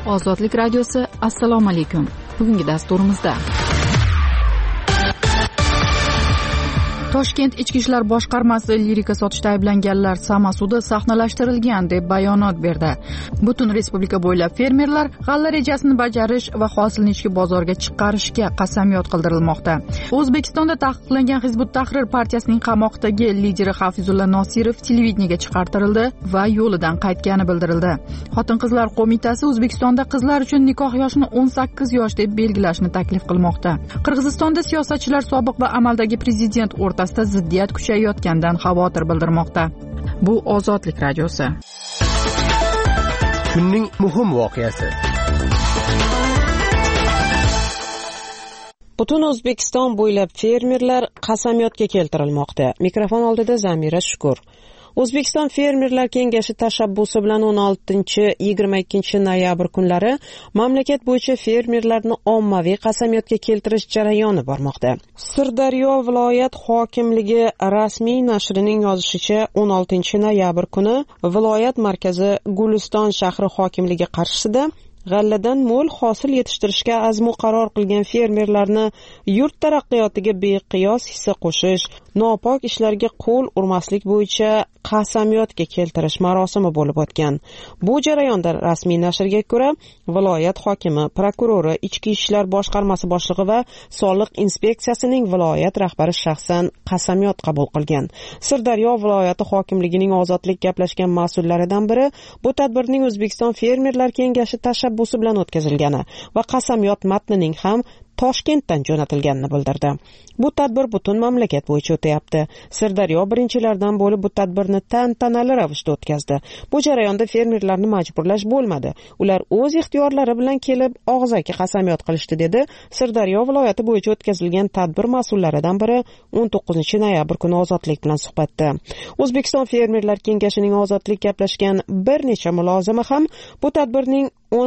Bu Ozodlik radiosi. Assalomu alaykum. Bugungi dasturimizda Toshkent Ichki ishlar boshqarmasi lirika sotishda ayblanganlar samasudi sahnalashtirilgan deb bayonot berdi. Butun respublika bo'ylab fermerlar g'alla rejasini bajarish va hosilni ichki bozorga chiqarishga qasamyod qildirilmoqda. O'zbekistonda taqiqlangan Hizbut Tahrir partiyasining qamoqdagi lideri Hafizulla Nosirov televideniyaga chiqartirildi va yo'lidan qaytgani bildirildi. Xotin-qizlar qo'mitasi O'zbekistonda qizlar uchun nikoh yoshini 18 yosh deb belgilashni taklif qilmoqda. Qirg'izistonda siyosatchilar sobiq va amaldagi prezident o'rtasida ziddiyat kuchayayotganidan xavotir bildirmoqda. Bu Ozodlik radiosi. Kunning muhim voqeasi. Butun O'zbekiston bo'ylab fermerlar qasamyodga keltirilmoqda. Mikrofon oldida Zamira Shukur. O'zbekiston Fermerlar kengashi tashabbusi bilan 16-22 noyabr kunlari mamlakat bo'yicha fermerlarni ommaviy qasamyodga keltirish jarayoni bormoqda. Sirdaryo viloyat hokimligi rasmiy nashrining yozishicha 16 noyabr kuni viloyat markazi Guliston shahri hokimligi qarshisida g'alladan mo'l hosil yetishtirishga azmu qaror qilgan fermerlarni yurt taraqqiyotiga beqiyos hissa qo'shish, nopok ishlarga qo'l urmaslik bo'yicha qasamyodga keltirish marosimi bo'lib o'tgan. Bu jarayonda rasmiy nashrga ko'ra viloyat hokimi, prokurori, ichki ishlar boshqarmasi boshlig'i va soliq inspeksiyasining viloyat rahbari shaxsan qasamyod qabul qilgan. Sirdaryo viloyati hokimligining ozodlik gaplashgan mas'ullaridan biri bu tadbirning O'zbekiston Fermerlar kengashi tashabbusi bilan o'tkazilgani va qasamyod matnining ham Toshkentdan jo'natilganini bildirdi. Bu tadbir butun mamlakat bo'yicha o'tayapti. Sirdaryo birinchilardan bo'lib bu tadbirni tantanali ravishda o'tkazdi. Bu jarayonda fermerlarni majburlash bo'lmadi. Ular o'z ixtiyorlari bilan kelib og'zaki qasamyod qilishdi, dedi Sirdaryo viloyati bo'yicha o'tkazilgan tadbir mas'ullaridan biri 19 noyabr kuni Ozodlik bilan suhbatda. O'zbekiston Fermerlar kengashining Ozodlik gaplashgan bir necha mulozimi ham bu tadbirning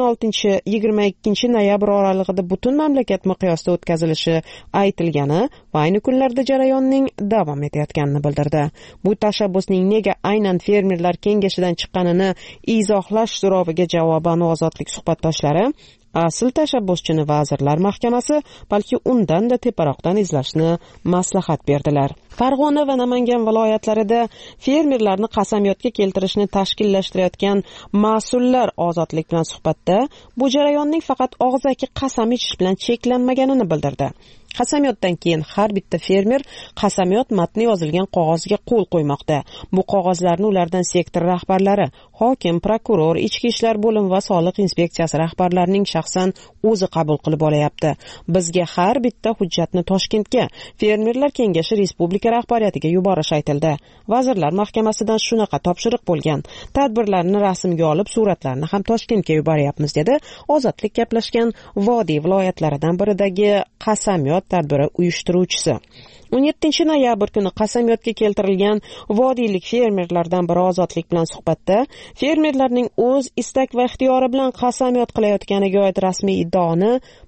16-22 noyabr oralig'ida butun mamlakat miqyosida o'tkazilishi aytilgani va ayni kunlarda jarayonning davom etayotganini bildirdi. Bu tashabbusning nega aynan fermerlar kengashidan chiqqanini izohlash so'roviga javoban Ozodlik suhbatdoshlari asl tashabbuschini Vazirlar Mahkamasi, balki undan-da teparoqdan izlashni maslahat berdilar. Farg'ona va Namangan viloyatlarida fermerlarni qasamyodga keltirishni tashkillashtirayotgan mas'ullar Ozodlik bilan suhbatda bu jarayonning faqat og'zaki qasam ichish bilan cheklanmaganini bildirdi. Qasamyoddan keyin har bitta fermer qasamyod matni yozilgan qog'ozga qo'l qo'ymoqda. Bu qog'ozlarni ulardan sektor rahbarlari, hokim, prokuror, ichki ishlar bo'limi va soliq inspeksiyasi rahbarlarining shaxsan o'zi qabul qilib olayapti. Bizga har bitta hujjatni Toshkentga, Fermerlar kengashi respublika rahbariyatiga yuborish aytildi. Vazirlar Mahkamasidan shunaqa topshiriq bo'lgan. Tadbirlarni rasmga olib, suratlarni ham Toshkentga yuboryapmiz, dedi Ozodlik gaplashgan Vodiy viloyatlaridan biridagi qasamyod tadbiri uyushtiruvchisi. 17 noyabr kuni qasamyodga keltirilgan vodiylik fermerlardan biri Ozodlik bilan suhbatda fermerlarning o'z istak va ixtiyori bilan qasamyod qilayotganiga oid rasmiy iddaoni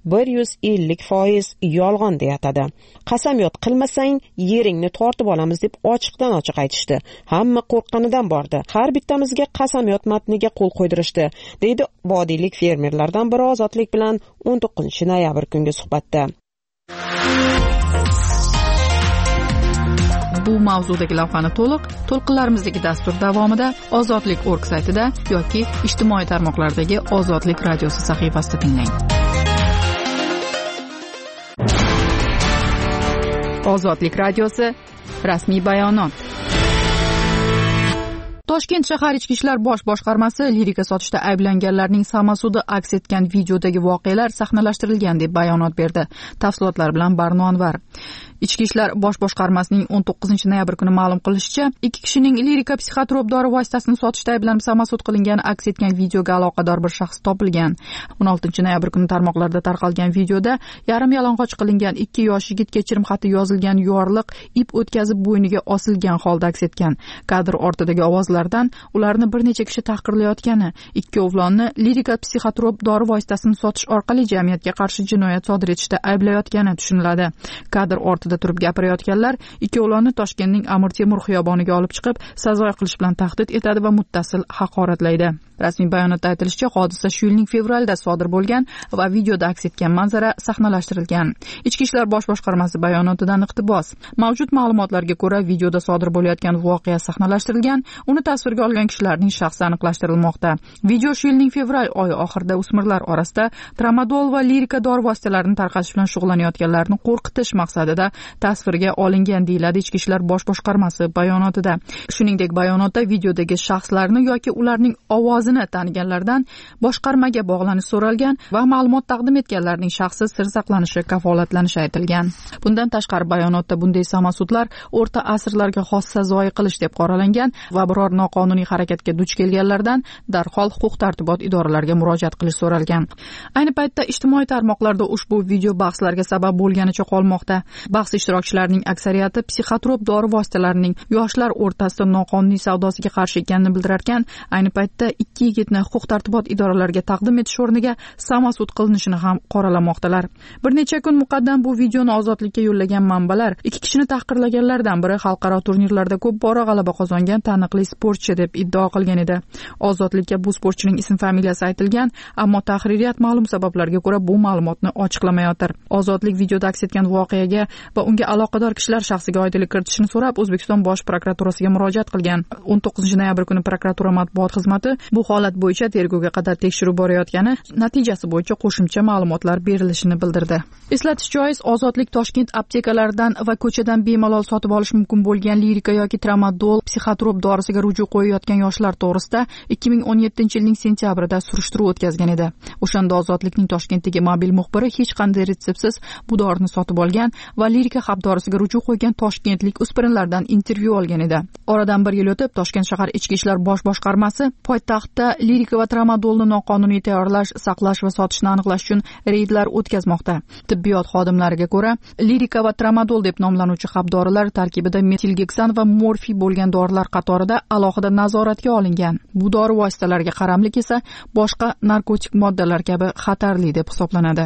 150% yolg'on deya atadi. Qasamyod qilmasang yeringni tortib olamiz deb ochiqdan ochiq aytishdi. Hamma qo'rqqanidan bordi. Har bittamizga qasamyod matniga qo'l qo'ydirishdi, deydi vodiylik fermerlardan biri Ozodlik bilan 19 noyabr kungi suhbatda. Bu mavzudagi lavhani to'lqinlarimizdagi dastur davomida Ozodlik.org saytida yoki ijtimoiy tarmoqlardagi Ozodlik radiosi sahifasida tinglang. Ozodlik radiosi rasmiy bayonot. Toshkent shahar ichki ishlar boshqarmasi lirika sotishda ayblanganlarning samasudi aks etgan videodagi voqealar sahnalashtirilgan deb bayonot berdi. Tafsilotlar bilan Barno Anvar. Ichki ishlar boshqarmasining 19 noyabr kuni ma'lum qilishicha, 2 kishining lirika psixotrop dori vositasini sotishda ayblanib samasud qilingani aks etgan videoga aloqador bir shaxs topilgan. 16 noyabr kuni tarmoqlarda tarqalgan videoda yarim yalang'och qilingan 2 yosh yigit kechirim xati yozilgan yorliq ip o'tkazib bo'yniga osilgan holda aks etgan. Kadr ortidagi ovozlardan ularni bir necha kishi tahqirlayotgani, ikkovlonni lirika psixotrop dori vositasini sotish orqali jamiyatga qarshi jinoyat sodir etishda ayblayotgani tushuniladi. Kadr ortidagi ustida turib gapirayotganlar ikkovlonni Toshkentning Amir Temur xiyoboniga olib chiqib, sazoy qilish bilan tahdid etadi va muttasil haqoratlaydi. Rasmiy bayonotda aytilishicha, hodisa shu yilning fevralida sodir bo'lgan va videoda aks etgan manzara sahnalashtirilgan. Ichki ishlar bosh boshqarmasi bayonotidan iqtibos. Mavjud ma'lumotlarga ko'ra, videoda sodir bo'layotgan voqea sahnalashtirilgan, uni tasvirga olgan kishilarning shaxsi aniqlashtirilmoqda. Video shu yilning fevral oyi oxirida o'smirlar orasida tramadol va lirika dori vositalarini tarqatish bilan shug'ullanayotganlarni qo'rqitish maqsadida tasvirga olingan, deyiladi Ichki ishlar bosh boshqarmasi bayonotida. Shuningdek, bayonotda videodagi shaxslarni yoki ularning ovozini taniganlardan boshqarmaga bog'lanish so'ralgan va ma'lumot taqdim etganlarning shaxsi sir saqlanishi kafolatlanishi aytilgan. Bundan tashqari, bayonotda bunday samasudlar o'rta asrlarga xos sazoyi qilish deb qoralangan va biror noqonuniy harakatga duch kelganlardan darhol huquq-tartibot idoralariga murojaat qilish so'ralgan. Ayni paytda ijtimoiy tarmoqlarda ushbu video bahslarga sabab bo'lganicha qolmoqda. Bahs ishtirokchilarining aksariyati psixotrop dori vositalarining yoshlar o'rtasida noqonuniy savdosiga qarshi ekanini bildirarkan, ayni paytda ikki yigitni huquq-tartibot idoralariga taqdim etish o'rniga samasud qilinishini ham qoralamoqdalar. Bir necha kun muqaddam bu videoni ozodlikka yo'llagan manbalar ikki kishini tahqirlaganlardan biri xalqaro turnirlarda ko'p bora g'alaba qozongan taniqli sportchi deb iddao qilgan edi. Ozodlikka bu sportchining ism-familiyasi aytilgan, ammo tahririyat ma'lum sabablarga ko'ra bu ma'lumotni ochiqlamayotir. Ozodlik videoda aks etgan voqeaga va unga aloqador kishilar shaxsiga oydinlik kiritishni so'rab O'zbekiston bosh prokuraturasiga murojaat qilgan. 19 noyabr kuni prokuratura matbuot xizmati bu holat bo'yicha tergovga qadar tekshiruv borayotgani, natijasi bo'yicha qo'shimcha ma'lumotlar berilishini bildirdi. Eslatish joiz, Ozodlik Toshkent aptekalaridan va ko'chadan bemalol sotib olish mumkin bo'lgan lirika yoki tramadol psixotrop dorisiga ruju qo'yayotgan yoshlar to'g'risida 2017-yilning sentyabrida surishtiruv o'tkazgan edi. O'shanda Ozodlikning Toshkentdagi mobil muxbiri hech qanday retseptsiz bu dorini sotib olgan va lirika xabdorisiga ruju qo'ygan toshkentlik o'spirinlardan intervyu olgan edi. Oradan bir yil o'tib, Toshkent shahar Ichki ishlar bosh boshqarmasi poytaxtda lirika va tramadolni noqonuniy tayyorlash, saqlash va sotishni aniqlash uchun reydlar o'tkazmoqda. Tibbiyot xodimlariga ko'ra, lirika va tramadol deb nomlanuvchi xabdorilar tarkibida metilgeksan va morfiy bo'lgan dorilar qatorida alohida nazoratga olingan. Bu dori vositalariga qaramlik esa boshqa narkotik moddalar kabi xatarli deb hisoblanadi.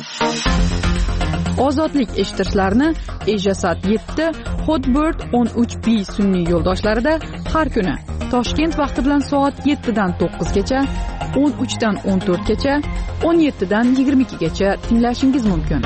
Ozodlik eshittirishlarni Ejasat 7, Hotbird 13B sun'iy yo'ldoshlarida har kuni Toshkent vaqti bilan soat 7 dan 9 gacha, 13 dan 14 gacha, 17 dan 22 gacha tinglashingiz mumkin.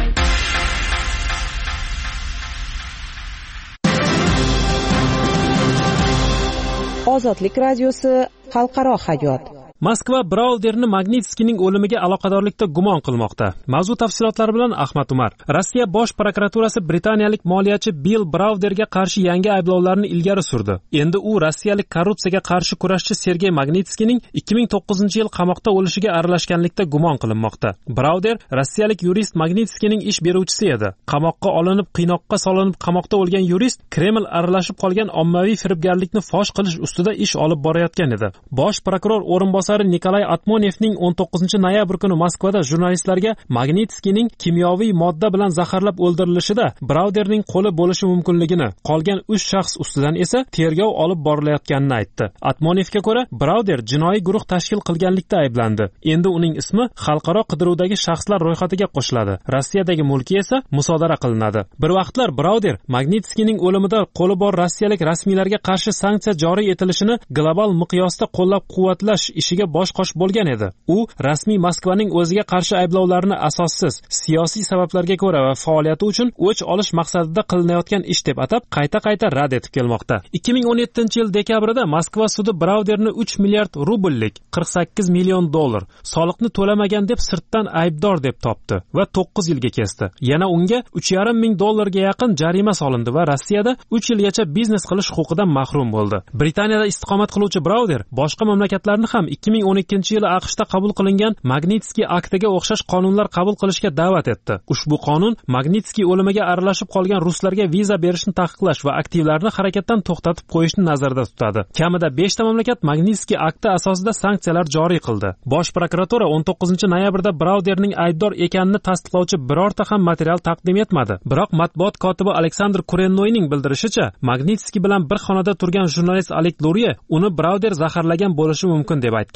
Ozodlik radiosi xalqaro hayot. Moskva Brauderni Magnitskiyning o'limiga aloqadorlikda gumon qilmoqda. Mavzu tafsilotlari bilan Ahmad Umar. Rossiya bosh prokuraturasi britaniyalik moliyachi Bill Brauderga qarshi yangi ayblovlarni ilgari surdi. Endi u rossiyalik korrupsiyaga qarshi kurashchi Sergey Magnitskiyning 2009-yil qamoqda o'lishiga aralashganlikda gumon qilinmoqda. Brauder rossiyalik yurist Magnitskiyning ish beruvchisi edi. Qamoqqa olinib, qiynoqqa solinib qamoqda o'lgan yurist Kreml aralashib qolgan ommaviy firibgarlikni fosh qilish ustida ish olib borayotgan edi. Bosh prokuror o'rinbosari Nikolay Atmonevning 19 noyabr kuni Moskvada jurnalistlarga Magnitskiyning kimyoviy modda bilan zaharlab o'ldirilishida Brauderning qo'li bo'lishi mumkinligini, qolgan 3 shaxs ustidan esa tergov olib borilayotganini aytdi. Atmonevga ko'ra, Brauder jinoiy guruh tashkil qilganlikda ayblandi. Endi uning ismi xalqaro qidiruvdagi shaxslar ro'yxatiga qo'shiladi. Rossiyadagi mulki esa musodara qilinadi. Bir vaqtlar Brauder Magnitskiyning o'limida qo'li bor rossiyalik rasmiylarga qarshi sanksiya joriy etilishini global miqyosda qo'llab-quvvatlash ishiga bosh qosh bo'lgan edi. U rasmiy Moskvaning o'ziga qarshi ayblovlarni asossiz, siyosiy sabablarga ko'ra va faoliyati uchun o'ch olish maqsadida qilinayotgan ish deb atab qayta-qayta rad etib kelmoqda. 2017-yil dekabrida Moskva sudi Brauderni 3 milliard rubllik, 48 million dollar soliqni to'lamagan deb sirtdan aybdor deb topdi va 9 yilga kesdi. Yana unga 3,5 ming dollarga yaqin jarima solindi va Rossiyada 3 yilgacha biznes qilish huquqidan mahrum bo'ldi. Britaniyada istiqomat qiluvchi Brauder boshqa mamlakatlarni ham 2012-yili AQShda qabul qilingan Magnitskiy aktiga o'xshash qonunlar qabul qilishga da'vat etdi. Ushbu qonun Magnitskiy o'limiga aralashib qolgan ruslarga viza berishni taqiqlash va aktivlarni harakatdan to'xtatib qo'yishni nazarda tutadi. Kamida 5 ta mamlakat Magnitskiy akti asosida sanksiyalar joriy qildi. Bosh prokuratura 19 noyabrda Brauderning aybdor ekanini tasdiqlovchi birorta ham material taqdim etmadi. Biroq matbuot kotibi Aleksandr Kurennoyning bildirishicha, Magnitskiy bilan bir xonada turgan jurnalist Alek Lurye uni Brauder zaharlagan bo'lishi mumkin deb aytgan.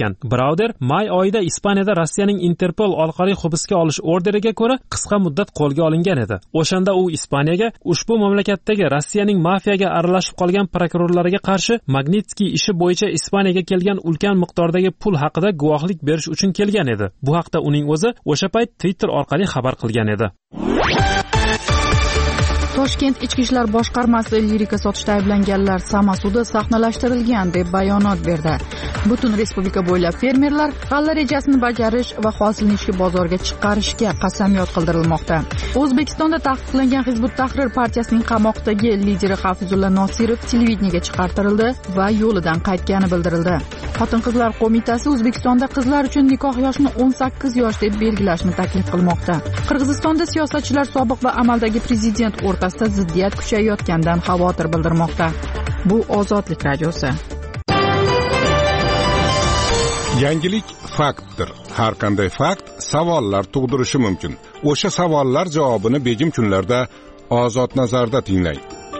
etgan. Brauder may oyida Ispaniyada Rossiyaning Interpol orqali hibsga olish orderiga ko'ra qisqa muddat qo'lga olingan edi. O'shanda u Ispaniyaga ushbu mamlakatdagi Rossiyaning mafiyaga aralashib qolgan prokurorlariga qarshi Magnitskiy ishi bo'yicha Ispaniyaga kelgan ulkan miqdordagi pul haqida guvohlik berish uchun kelgan edi. Bu haqda uning o'zi o'sha payt Twitter orqali xabar qilgan edi. Toshkent ichki ishlar boshqarmasi lirika sotishda ayblanganlar samasudi sahnalashtirilgan deb bayonot berdi. Butun respublika bo'ylab fermerlar g'alla rejasini bajarish va hosilni ichki bozorga chiqarishga qasamyod qildirilmoqda. O'zbekistonda taqiqlangan Hizbut Tahrir partiyasining qamoqdagi lideri Hafizulla Nosirov televideniyaga chiqartirildi va yo'lidan qaytgani bildirildi. Xotin-qizlar qo'mitasi O'zbekistonda qizlar uchun nikoh yoshini 18 yosh deb belgilashni taklif qilmoqda. Qirg'izistonda siyosatchilar sobiq va amaldagi prezident o'rtasida ziddiyat kuchayayotganidan xavotir bildirmoqda. Bu Ozodlik radiosi. Yangilik faktdir. Har qanday fakt savollar tug'dirishi mumkin. O'sha savollar javobini begim kunlarda Ozod nazarda tinglang.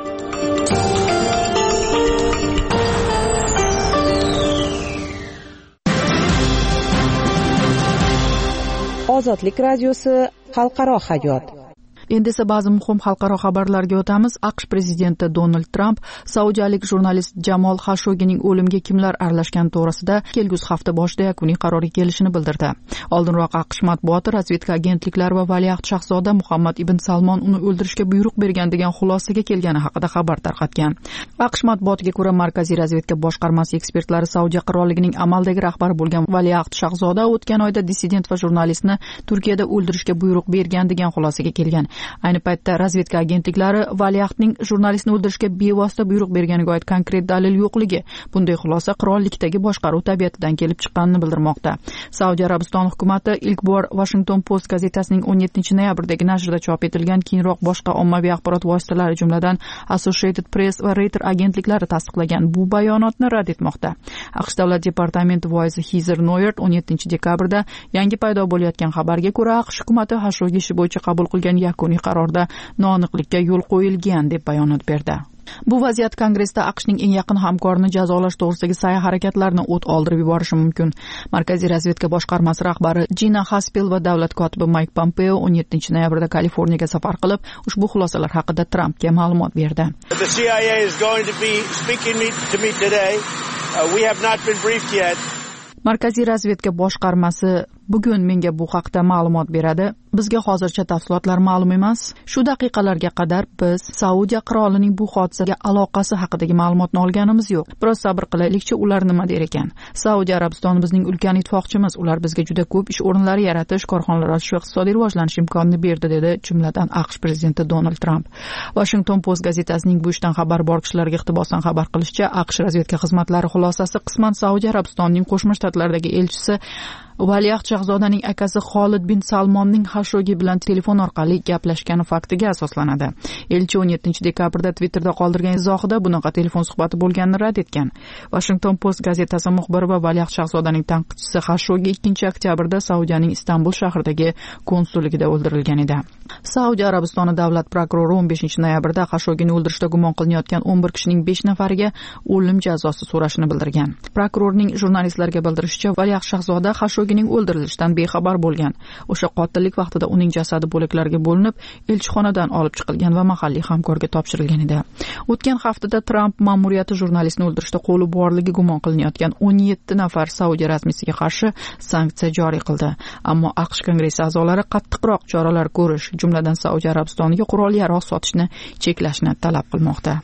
Ozodlik radiosi xalqaro hayot. Endi esa ba'zi muhim xalqaro xabarlarga o'tamiz. AQSh prezidenti Donald Tramp saudiyalik jurnalist Jamol Xashoggining o'limiga kimlar aralashgani to'g'risida kelgusi hafta boshida yakuniy qarorga kelishini bildirdi. Oldinroq AQSh matbuoti razvedka agentliklari va valiahd shahzoda Muhammad ibn Salmon uni o'ldirishga buyruq bergan degan xulosaga kelgani haqida xabar tarqatgan. AQSh matbuotiga ko'ra, Markaziy razvedka boshqarmasi ekspertlari Saudiya qirolligining amaldagi rahbari bo'lgan valiahd shahzoda o'tgan oyda dissident va jurnalistni Turkiyada o'ldirishga buyruq bergan degan xulosaga kelgan. Ayni paytda razvedka agentliklari valiahdning jurnalistni o'ldirishga bevosita buyruq berganiga oid konkret dalil yo'qligi, bunday xulosa qirollikdagi boshqaruv tabiatidan kelib chiqqanini bildirmoqda. Saudiya Arabistoni hukumati ilk bor Washington Post gazetasining 17-noyabrdagi nashrida chop etilgan, keyinroq boshqa ommaviy axborot vositalari jumladan Associated Press va Reuters agentliklari tasdiqlagan bu bayonotni rad etmoqda. AQSh davlat departamenti voizi Heather Nauert 17-dekabrda yangi paydo bo'layotgan xabarga ko'ra, AQSh hukumati Xashoggi ishi bo'yicha qabul qilgan yakuniy qarorda noaniqlikka yo'l qo'yilgan deb bayonot berdi. Bu vaziyat Kongressda AQShning eng yaqin hamkorini jazolash to'g'risidagi sa'y-harakatlarni o't oldirib yuborishi mumkin. Markaziy razvedka boshqarmasi rahbari Gina Haspel va davlat kotibi Mike Pompeo 17-noyabrda Kaliforniyaga safar qilib, ushbu xulosalar haqida Trampga ma'lumot berdi. The CIA is going to be speaking to me today. We have not been briefed yet. Markaziy razvedka boshqarmasi bugun menga bu haqda ma'lumot beradi. Bizga hozircha tafsilotlar ma'lum emas. Shu daqiqalarga qadar biz Saudiya qirolining bu hodisaga aloqasi haqidagi ma'lumotni olganimiz yo'q. Biroz sabr qilaylikchi, ular nima der ekan. Saudiya Arabistoni bizning ulkan ittifoqchimiz. Ular bizga juda ko'p ish o'rinlari yaratish, korxonalar ochish va iqtisodiy rivojlanish imkonini berdi, dedi jumladan AQSh prezidenti Donald Tramp. Washington Post gazetasining bu ishdan xabar bor kishilarga iqtibosdan xabar qilishicha, AQSh razvedka xizmatlari xulosasi qisman Saudiya Arabistonining Qo'shma Shtatlardagi elchisi valiahd shahzodaning akasi Xolid bin Salmonning Xashoggi bilan telefon orqali gaplashgani faktiga asoslanadi. Elchi 17-dekabrda Twitterda qoldirgan izohida bunaqa telefon suhbati bo'lganini rad etgan. Washington Post gazetasi muxbiri va valiahd shahzodaning tanqidchisi Xashoggi 2-oktyabrda Saudiyaning Istanbul shahridagi konsulligida o'ldirilgan edi. Saudiya Arabistoni davlat prokurori 15-noyabrda Xashoggini o'ldirishda gumon qilinayotgan 11 kishining 5 nafariga o'lim jazosi so'rashini bildirgan. Prokurorning jurnalistlarga bildirishicha, valiahd shahzoda Xashoggining o'ldirilishidan bexabar bo'lgan. O'sha qotillik vaqtida uning jasadi bo'laklarga bo'linib, elchixonadan olib chiqilgan va mahalliy hamkorga topshirilgan edi. O'tgan haftada Tramp ma'muriyati jurnalistni o'ldirishda qo'li borligi gumon qilinayotgan 17 nafar Saudiya rasmiysiga qarshi sanksiya joriy qildi. Ammo AQSh Kongressi a'zolari qattiqroq choralar ko'rish, jumladan Saudiya Arabistoniga qurol-yarog' sotishni cheklashni talab qilmoqda.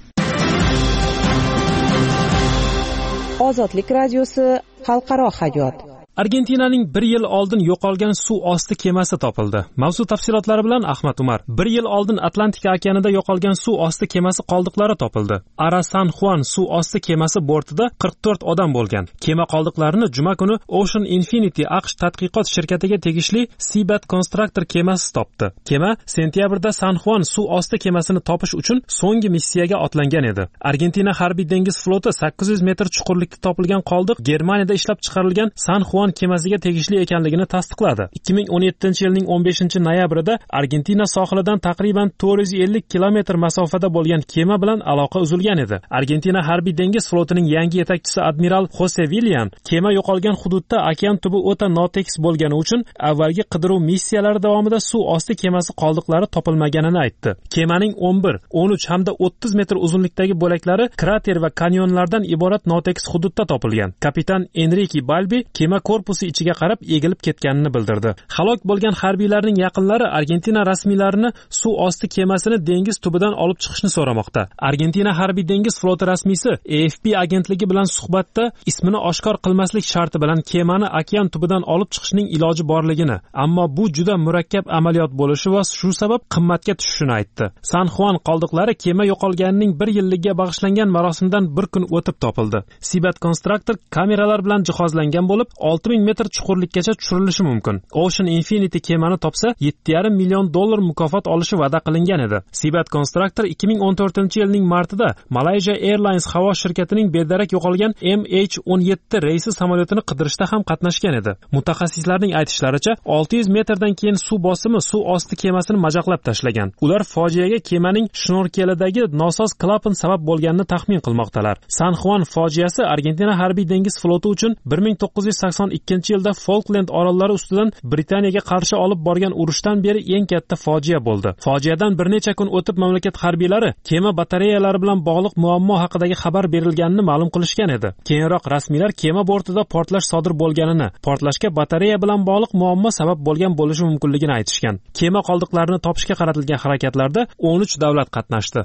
Ozodlik radiosi xalqaro hayot. Argentinaning 1 yil oldin yo'qolgan suv osti kemasi topildi. Mavzu tafsilotlari bilan Ahmad Umar. 1 yil oldin Atlantika okeanida yo'qolgan suv osti kemasi qoldiqlari topildi. Ara San Juan suv osti kemasi bortida 44 odam bo'lgan. Kema qoldiqlarini juma kuni Ocean Infinity AQSh tadqiqot shirkatiga tegishli Seabed Constructor kemasi topdi. Kema sentyabrda San Juan suv osti kemasini topish uchun so'nggi missiyaga otlangan edi. Argentina harbiy dengiz floti 800 metr chuqurlikda topilgan qoldiq Germaniyada ishlab chiqarilgan San Juan O'zbekiston kemasiga tegishli ekanligini tasdiqladi. 2017-yilning 15-noyabrida Argentina sohilidan taqriban 450 kilometr masofada bo'lgan kema bilan aloqa uzilgan edi. Argentina harbiy dengiz flotining yangi yetakchisi admiral Jose Villan kema yo'qolgan hududda okean tubi o'ta notekis bo'lgani uchun avvalgi qidiruv missiyalari davomida suv osti kemasi qoldiqlari topilmaganini aytdi. Kemaning 11, 13 hamda 30 metr uzunlikdagi bo'laklari krater va kanyonlardan iborat notekis hududda topilgan. Kapitan Enrique Balbi kema korpusi ichiga qarab egilib ketganini bildirdi. Halok bo'lgan harbiylarning yaqinlari Argentina rasmiylarini suv osti kemasini dengiz tubidan olib chiqishni so'ramoqda. Argentina harbiy dengiz floti rasmiysi AFP agentligi bilan suhbatda ismini oshkor qilmaslik sharti bilan kemani okean tubidan olib chiqishning iloji borligini, ammo bu juda murakkab amaliyot bo'lishi va shu sabab qimmatga tushishini aytdi. San Juan qoldiqlari kema yo'qolganining 1 yilligiga bag'ishlangan marosimdan bir kun o'tib topildi. Seabed Constructor kameralar bilan jihozlangan bo'lib, 6000 metr chuqurlikkacha tushirilishi mumkin. Ocean Infinity kemani topsa, $7,5 million mukofot olishi va'da qilingan edi. Seabed Constructor 2014-yilning martida Malaysia Airlines havo shirkatining bedarak yo'qolgan MH17 reysi samolyotini qidirishda ham qatnashgan edi. Mutaxassislarning aytishlaricha, 600 metrdan keyin suv bosimi suv osti kemasini majaqlab tashlagan. Ular fojiaga kemaning shnorkelidagi nosoz klapan sabab bo'lganini taxmin qilmoqdalar. San Juan fojiasi Argentina harbiy dengiz floti uchun 1982-yilda Falkland orollari ustidan Britaniyaga qarshi olib borgan urushdan beri eng katta fojia bo'ldi. Fojiadan bir necha kun o'tib mamlakat harbiylari kema batareyalari bilan bog'liq muammo haqidagi xabar berilganini ma'lum qilishgan edi. Keyinroq rasmiylar kema bortida portlash sodir bo'lganini, portlashga batareya bilan bog'liq muammo sabab bo'lgan bo'lishi mumkinligini aytishgan. Kema qoldiqlarini topishga qaratilgan harakatlarda 13 davlat qatnashdi.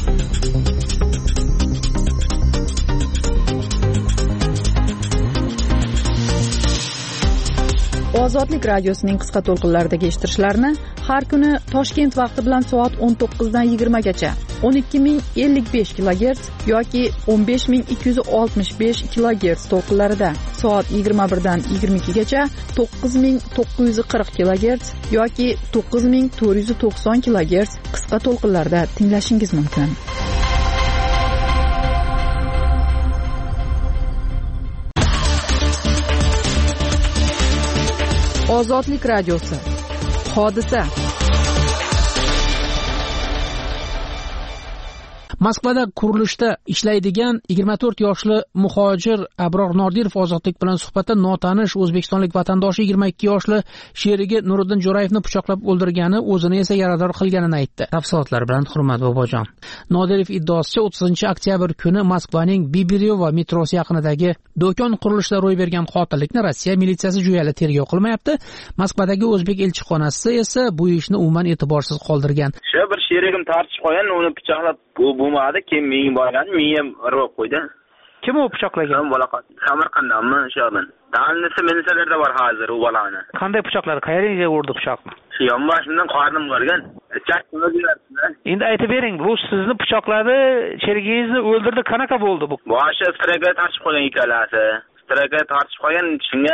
Ozodlik radiosining qisqa to'lqinlaridagi eshittirishlarni har kuni Toshkent vaqti bilan soat 19 dan 20 gacha 12055 kHz yoki 15265 kHz to'lqinlarida, soat 21 dan 22 gacha 9940 kHz yoki 9490 kHz qisqa to'lqinlarda tinglashingiz mumkin. Ozodlik radiosi. Hodisa. Moskvada qurilishda ishlaydigan 24 yoshli muhojir Abror Nordirov Ozodlik bilan suhbatda notanish o'zbekistonlik vatandoshi 22 yoshli sherigi Nuriddin Jo'rayevni pichoqlab o'ldirgani, o'zini esa yarador qilganini aytdi. Tafsilotlar bilan Hurmat Bobojon. Nordirov iddaosicha 30-oktyabr kuni Moskvaning Bibiryova metrosi yaqinidagi do'kon qurilishida ro'y bergan qotillikni Rossiya militsiyasi jo'yali tergov qilmayapti. Moskvadagi o'zbek elchixonasi esa bu ishni umuman e'tiborsiz qoldirgan. Shu bir sherigim tartib qo'ygan, uni pichoqlab bo'lmadi, keyin men borgan, men urib qo'ydi. Kim u pichoqlagan? Bola Samarqanddanmi, shu yerdan. Dalnisi minisalarda bor hozir u bolani. Qanday pichoqladi? Qayerga urdi pichoqni? Shu yonboshimdan qornim bo'lgan. Chaqni berdilar. Endi aytib bering, bu sizni pichoqladi, sherigingizni o'ldirdi, qanaqa bo'ldi bu? Boshi straga tartib qo'ygan ikkalasi. Straga tartib qo'ygan, shunga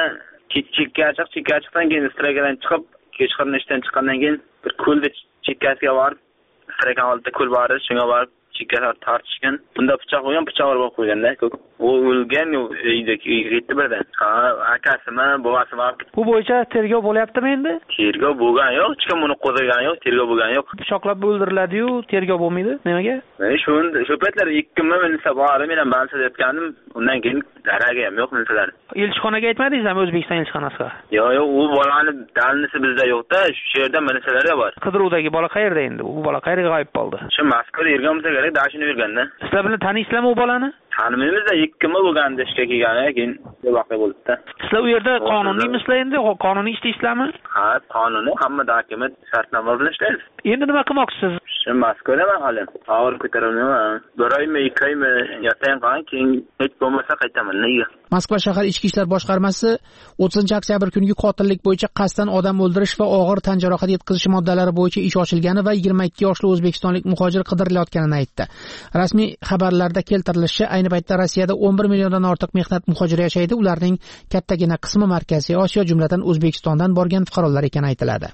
chekkachiqdan keyin stragadan chiqib, kechqurun ishdan chiqqandan keyin bir ko'lda chekkasiga borib, straga oldida ko'l bor edi, shunga borib chekkaga tortishgan. Bunda pichoq qo'ygan, pichoq urib qo'yganda, u o'lgan, uyda ketdi birdan. Akasimi, buvasimi. Bu bo'yicha tergov bo'lyaptimi endi? Tergov bo'lgan yo'q, hech kim uni qo'zg'agani yo'q, tergov bo'lgan yo'q. Pichoqlab o'ldiriladi-yu, tergov bo'lmaydi. Nimaga? Shu paytlar 2 minsa bor, men ham bansa deyotgandim. Undan keyin daraga ham yo'q minsalar. Elchixonaga aytmadingizmi, O'zbekiston elchixonasiga? Yo'q, u bolani dalnisi bizda yo'q-da, shu yerda minsalar bor. Qidiruvdagi bola qayerda endi? U bola qayerga g'oyib bo'ldi? Shu Moskvada yurgan bo'lsa kerak, dashini yurganda. Sizlar bilan taniysizlarmi u bolani? Tanimizda 2 yil bo'lganda ishga kelgani, keyin voqea bo'ldi-da. Sizlar u yerda qonuniymisizlar endi? Qonuniy ishlaysizlarmi? Ha, qonuniy, hamma dokument shartnoma bilan ishlaymiz. Endi nima qilmoqchisiz? Shu Moskvada men hali og'ir ko'tarilmayman. 1 oymi, 2 oymi yotayin qolgan, keyin hech bo'lmasa qaytaman. Nega? Moskva shahar ichki ishlar boshqarmasi 30-oktyabr kungi qotillik bo'yicha qasddan odam o'ldirish va og'ir tan jarohat yetkazish moddalari bo'yicha ish ochilgani va 22 yoshli o'zbekistonlik muhojir qidirilayotganini aytdi. Rasmiy xabarlarda keltirilishicha, ayni paytda Rossiyada 11 milliondan ortiq mehnat muhojiri yashaydi. Ularning kattagina qismi Markaziy Osiyo, jumladan O'zbekistondan borgan fuqarolar ekani aytiladi.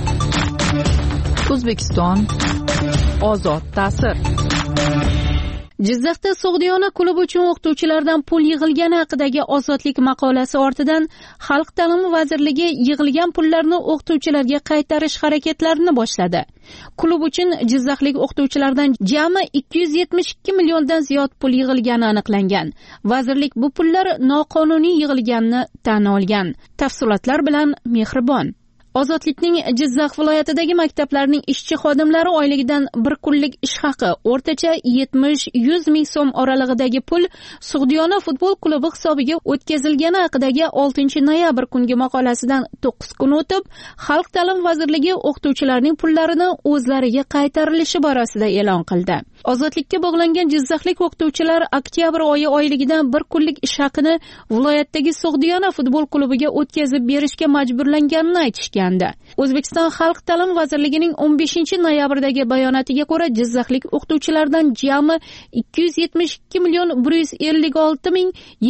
O'zbekiston ozod ta'sir. Jizzaxda Sug'diyona klubi uchun o'qituvchilardan pul yig'ilgani haqidagi Ozodlik maqolasi ortidan Xalq ta'limi vazirligi yig'ilgan pullarni o'qituvchilarga qaytarish harakatlarini boshladi. Klub uchun jizzaxlik o'qituvchilardan jami 272 milliondan ziyod pul yig'ilgani aniqlangan. Vazirlik bu pullar noqonuniy yig'ilganini tan olgan. Tafsilotlar bilan Mehribon. Ozodlikning Jizzax viloyatidagi maktablarning ishchi xodimlari oyligidan bir kunlik ish haqi o'rtacha 70-100 ming so'm oralig'idagi pul Sug'diyona futbol klubi hisobiga o'tkazilgani haqidagi 6-noyabr kungi maqolasidan 9 kun o'tib, Xalq ta'limi vazirligi o'qituvchilarning pullarini o'zlariga qaytarilishi borasida e'lon qildi. Ozodlikka bog'langan jizzaxlik o'qituvchilar oktyabr oyi oyligidan bir kunlik ish haqini viloyatdagi Sug'diyona futbol klubiga o'tkazib berishga majburlanganini aytishgan. O'zbekiston Xalq ta'limi vazirligining 15-noyabrdagi bayonotiga ko'ra, jizzaxlik o'qituvchilardan jami 272 million 156 ming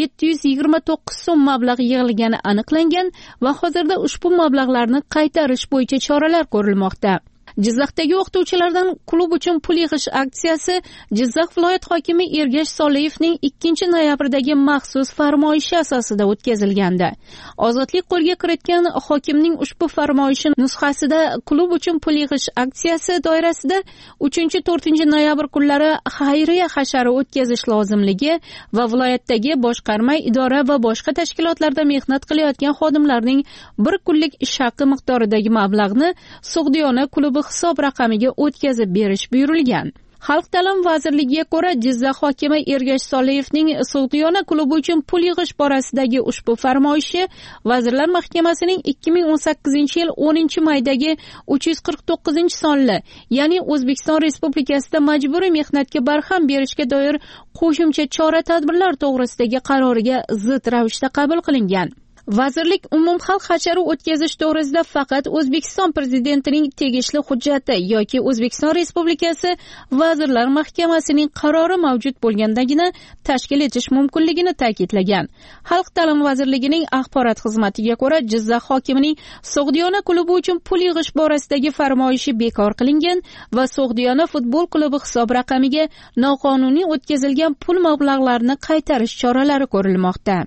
729 so'm mablag' yig'ilgani aniqlangan va hozirda ushbu mablag'larni qaytarish bo'yicha choralar ko'rilmoqda. Jizzaxdagi o'qituvchilardan klub uchun pul yig'ish aksiyasi Jizzax viloyat hokimi Ergash Soliyevning 2-noyabrdagi maxsus farmoyishi asosida o'tkazilgandi. Ozodlik qo'lga kiritgan hokimning ushbu farmoyishi nusxasida klub uchun pul yig'ish aksiyasi doirasida 3-4 noyabr kunlari xayriya hashari o'tkazish lozimligi va viloyatdagi boshqarma, idora va boshqa tashkilotlarda mehnat qilayotgan xodimlarning bir kunlik ish haqi miqdoridagi mablag'ni Sug'diyona klubi hisob raqamiga o'tkazib berish buyurilgan. Xalq ta'limi vazirligiga ko'ra, Jizzax hokimi Ergash Soliyevning Sug'diyona klubi uchun pul yig'ish borasidagi ushbu farmoyishi Vazirlar Mahkamasining 2018-yil 10-maydagi 349-sonli, ya'ni O'zbekiston Respublikasida majburiy mehnatga barham berishga doir qo'shimcha chora-tadbirlar to'g'risidagi qaroriga zid ravishda qabul qilingan. Vazirlik umumxalq hashari o'tkazish to'g'risida faqat O'zbekiston prezidentining tegishli hujjati yoki O'zbekiston Respublikasi Vazirlar Mahkamasining qarori mavjud bo'lgandagina tashkil etish mumkinligini ta'kidlagan. Xalq ta'limi vazirligining axborot xizmatiga ko'ra, Jizzax hokimining Sug'diyona klubi uchun pul yig'ish borasidagi farmoyishi bekor qilingan va Sug'diyona futbol klubi hisob raqamiga noqonuniy o'tkazilgan pul mablag'larini qaytarish choralari ko'rilmoqda.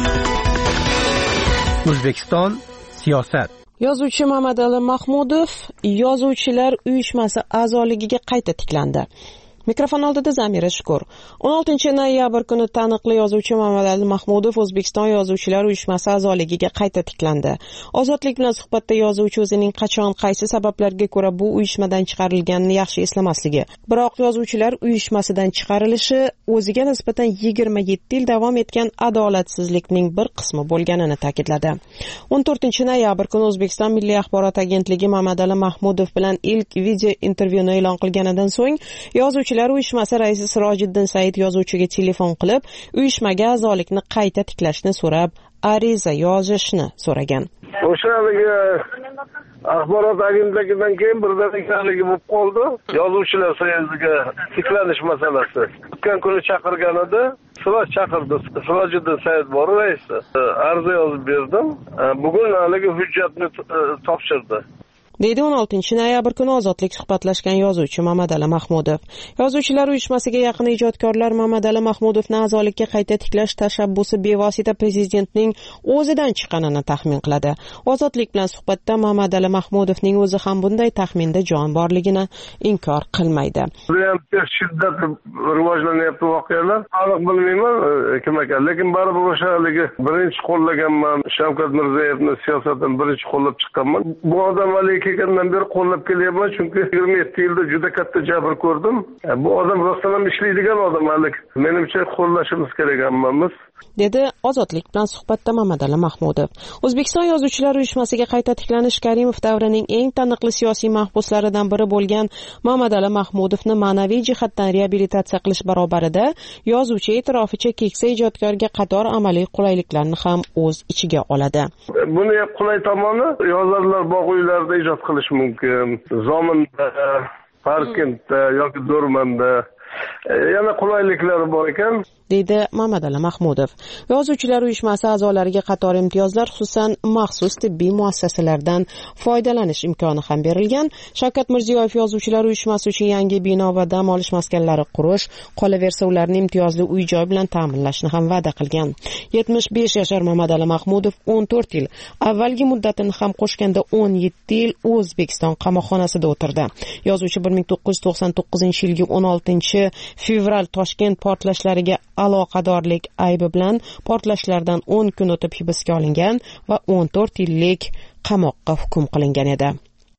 O'zbekiston siyosat. Yozuvchi Mamadali Mahmudov Yozuvchilar uyushmasi a'zoligiga qayta tiklandi. Mikrofon oldida Zamira Shukur. 16-noyabr kuni taniqli yozuvchi Mamadali Mahmudov O'zbekiston Yozuvchilar uyushmasi a'zoligiga qayta tiklandi. Ozodlik bilan suhbatda yozuvchi o'zining qachon qaysi sabablarga ko'ra bu uyushmadan chiqarilganini yaxshi eslamasligi, biroq yozuvchilar uyushmasidan chiqarilishi o'ziga nisbatan 27 yil davom etgan adolatsizlikning bir qismi bo'lganini ta'kidladi. 14-noyabr kuni O'zbekiston Milliy axborot agentligi Mamadali Mahmudov bilan ilk video intervyuni e'lon qilganidan so'ng yozuvchi uyushmasi raisi Sirojiddin Said yozuvchiga telefon qilib, uyushmaga a'zolikni qayta tiklashni so'rab, ariza yozishni so'ragan. O'shaligi axborot agentligidan keyin birdan-birligi bo'lib qoldi. Yozuvchilar so'ziga tiklanish masalasi. O'tgan kuni chaqirgan edi, Siroj chaqirdi. Sirojiddin Said bor raisi. Ariza yozib berdim. Bugun haligi hujjatni topshirdi. deydi 16-noyabr kuni Ozodlik suhbatlashgan yozuvchi Mamadali Mahmudov. Yozuvchilar uyushmasiga yaqin ijodkorlar Mamadali Mahmudovni a'zolikka qayta tiklash tashabbusi bevosita prezidentning o'zidan chiqqanini taxmin qiladi. Ozodlik bilan suhbatda Mamadali Mahmudovning o'zi ham bunday taxminda jon borligini inkor qilmaydi. Shiddat rivojlanyapti voqealar. Aniq bilmayman kim ekan, lekin baribir o'shaligi birinchi qo'llaganman. Shavkat Mirziyoyevning siyosatini birinchi qo'llab chiqqanman. Bu odam kelgandan beri qo'llab kelyapman, chunki 27 yilda juda katta jabr ko'rdim. Bu odam rostdan ham ishlaydigan odam, menimcha qo'llashimiz kerak hammamiz, dedi Ozodlik bilan suhbatda Mamadali Mahmudov. O'zbekiston Yozuvchilar uyushmasiga qayta tiklanish Karimov davrining eng taniqli siyosiy mahbuslaridan biri bo'lgan Mamadali Mahmudovni ma'naviy jihatdan reabilitatsiya qilish barobarida yozuvchi e'tiroficha keksa ijodkorga qator amaliy qulayliklarni ham o'z ichiga oladi. Buni qulay tomoni, yozarlar bog' uylarida ijod qilish mumkin. Zominda, Parkentda yoki Do'rmanda yana qulayliklari bor ekan, deydi Mamadali Mahmudov. Yozuvchilar uyushmasi a'zolariga qator imtiyozlar, xususan maxsus tibbiy muassasalardan foydalanish imkoni ham berilgan. Shavkat Mirziyoyev yozuvchilar uyushmasi uchun yangi bino va dam olish maskanlari qurish, qolaversa ularni imtiyozli uy-joy bilan ta'minlashni ham va'da qilgan. 75 yashar Mamadali Mahmudov 14 yil, avvalgi muddatini ham qo'shganda 17 yil O'zbekiston qamoqxonasida o'tirdi. Yozuvchi 1999-yilgi 16 fevral Toshkent portlashlariga aloqadorlik aybi bilan portlashlardan 10 kun o'tib hibsga olingan va 14 yillik qamoqqa hukm qilingan edi.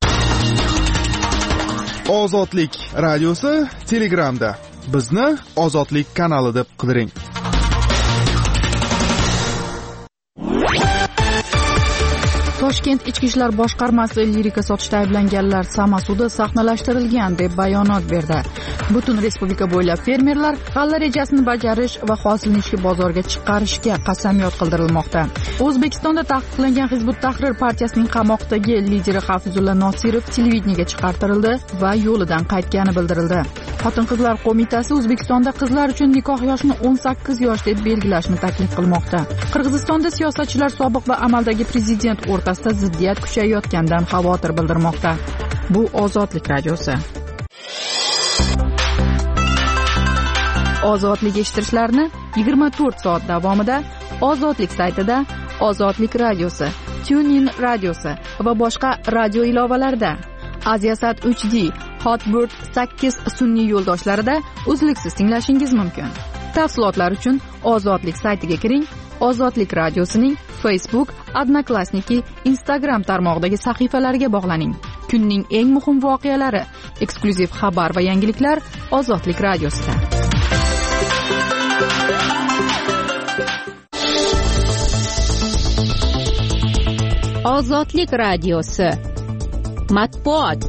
Ozodlik radiosi Telegramda. Bizni Ozodlik kanali deb qidiring. Toshkent ichki ishlar boshqarmasi lirika sotishda ayblanganlar samasudi sahnalashtirilgan deb bayonot berdi. Butun respublika bo'ylab fermerlar g'alla rejasini bajarish va hosilni ichki bozorga chiqarishga qasamyod qildirilmoqda. O'zbekistonda taqiqlangan Hizbut Tahrir partiyasining qamoqdagi lideri Hafizulla Nosirov televideniyaga chiqartirildi va yo'lidan qaytgani bildirildi. Xotin-qizlar qo'mitasi O'zbekistonda qizlar uchun nikoh yoshini 18 yosh deb belgilashni taklif qilmoqda. Qirg'izistonda siyosatchilar sobiq va amaldagi prezident o'rtasida ziddiyat kuchayayotganidan xavotir bildirmoqda. Bu Ozodlik radiosi. Ozodlik eshittirishlarni 24 soat davomida Ozodlik saytida, Ozodlik radiosi, TuneIn radiosi va boshqa radio ilovalarida, Aziasat 3D, Hotbird 8 sun'iy yo'ldoshlarida uzluksiz tinglashingiz mumkin. Tafsilotlar uchun Ozodlik saytiga kiring. Ozodlik radiosining Facebook, Odnoklassniki, Instagram tarmog'idagi sahifalariga bog'laning. Kunning eng muhim voqealari, eksklyuziv xabar va yangiliklar Ozodlik radiosida. Ozodlik radiosi. Matbuot.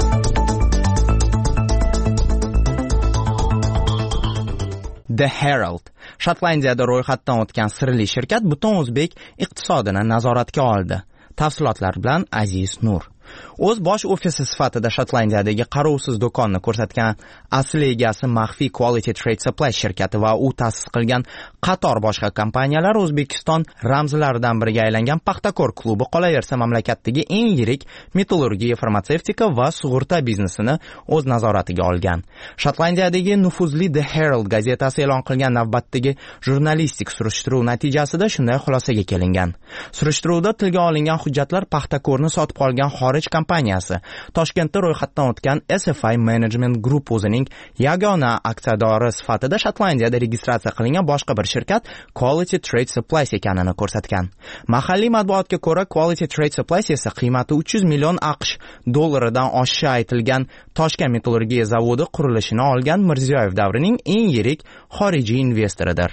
The Herald. Shotlandiyada ro'yxatdan o'tgan sirli shirkat butun o'zbek iqtisodini nazoratga oldi. Tafsilotlar bilan Aziz Nur. O'z bosh ofisi sifatida Shotlandiyadagi qarovsiz do'konni ko'rsatgan asl egasi maxfiy Quality Trade Supply shirkati va u ta'sis qilgan qator boshqa kompaniyalar O'zbekiston ramzlaridan biriga aylangan Paxtakor klubi qolaversa mamlakatdagi eng yirik metallurgiya, farmatsevtika va sug'urta biznesini o'z nazoratiga olgan. Shotlandiyadagi nufuzli The Herald gazetasi e'lon qilgan navbatdagi jurnalistik surishtiruv natijasida shunday xulosaga kelingan. Surishtiruvda tilga olingan hujjatlar Paxtakorni sotib qolgan xorij kompaniyasi Toshkentda ro'yxatdan o'tgan SFI Management Group o'zining yagona aksiyadori sifatida Shotlandiyada registratsiya qilingan boshqa bir shirkat Quality Trade Supplies ekanini ko'rsatgan. Mahalliy matbuotga ko'ra, Quality Trade Supplies esa qiymati 300 million AQSh dollaridan oshishi aytilgan Toshkent metallurgiya zavodi qurilishini olgan Mirziyoyev davrining eng yirik xorijiy investoridir.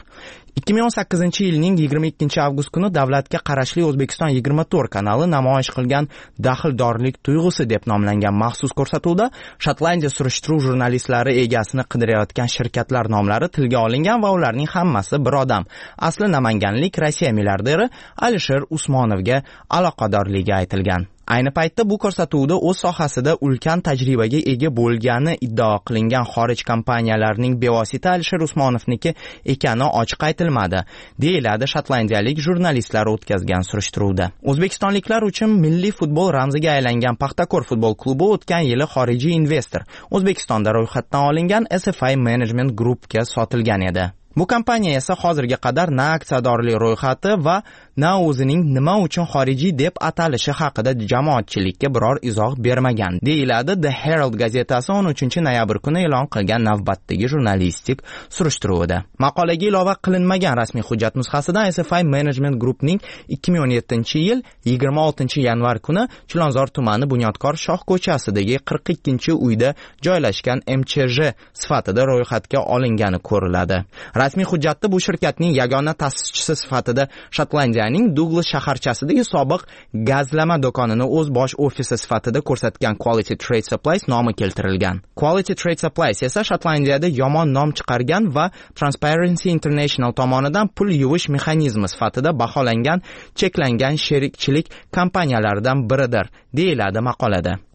2018-yilning 22 avgust kuni davlatga qarashli O'zbekiston 24 kanali namoyish qilgan daxldorlik tuyg'usi deb nomlangan maxsus ko'rsatuvda Shotlandiya surishtiruv jurnalistlari egasini qidirayotgan shirkatlar nomlari tilga olingan va ularning hammasi bir odam, asli namanganlik Rossiya milliarderi Alisher Usmonovga aloqadorligi aytilgan. Ayni paytda bu ko'rsatuvda o'z sohasida ulkan tajribaga ega bo'lgani iddao qilingan xorij kompaniyalarining bevosita Alisher Usmonovniki ekani ochiq aytilmadi, deyiladi shotlandiyalik jurnalistlar o'tkazgan surishtiruvda. O'zbekistonliklar uchun milliy futbol ramziga aylangan Paxtakor futbol klubi o'tgan yili xorijiy investor O'zbekistonda ro'yxatdan olingan SFI Management Groupga sotilgan edi. Bu kompaniya esa hozirga qadar na aksiyadorlik ro'yxati va na o'zining nima uchun xorijiy deb atalishi haqida jamoatchilikka biror izoh bermagan, deyiladi The Herald gazetasi 13-noyabr kuni e'lon qilgan navbatdagi jurnalistik surishtiruvida. Maqolaga ilova qilinmagan rasmiy hujjat nusxasidan SFI Management Groupning 2017-yil 26-yanvar kuni Chilonzor tumani Bunyodkor Shoh ko'chasidagi 42-uyda joylashgan MCJ sifatida ro'yxatga olingani ko'riladi. Rasmiy hujjatda bu shirkatning yagona ta'sischisi sifatida Shotlandiyaning Douglas shaharchasidagi sobiq gazlama do'konini o'z bosh ofisi sifatida ko'rsatgan Quality Trade Supplies nomi keltirilgan. Quality Trade Supplies esa Shotlandiyada yomon nom chiqargan va Transparency International tomonidan pul yuvish mexanizmi sifatida baholangan cheklangan sherikchilik kompaniyalaridan biridir, deyiladi maqolada.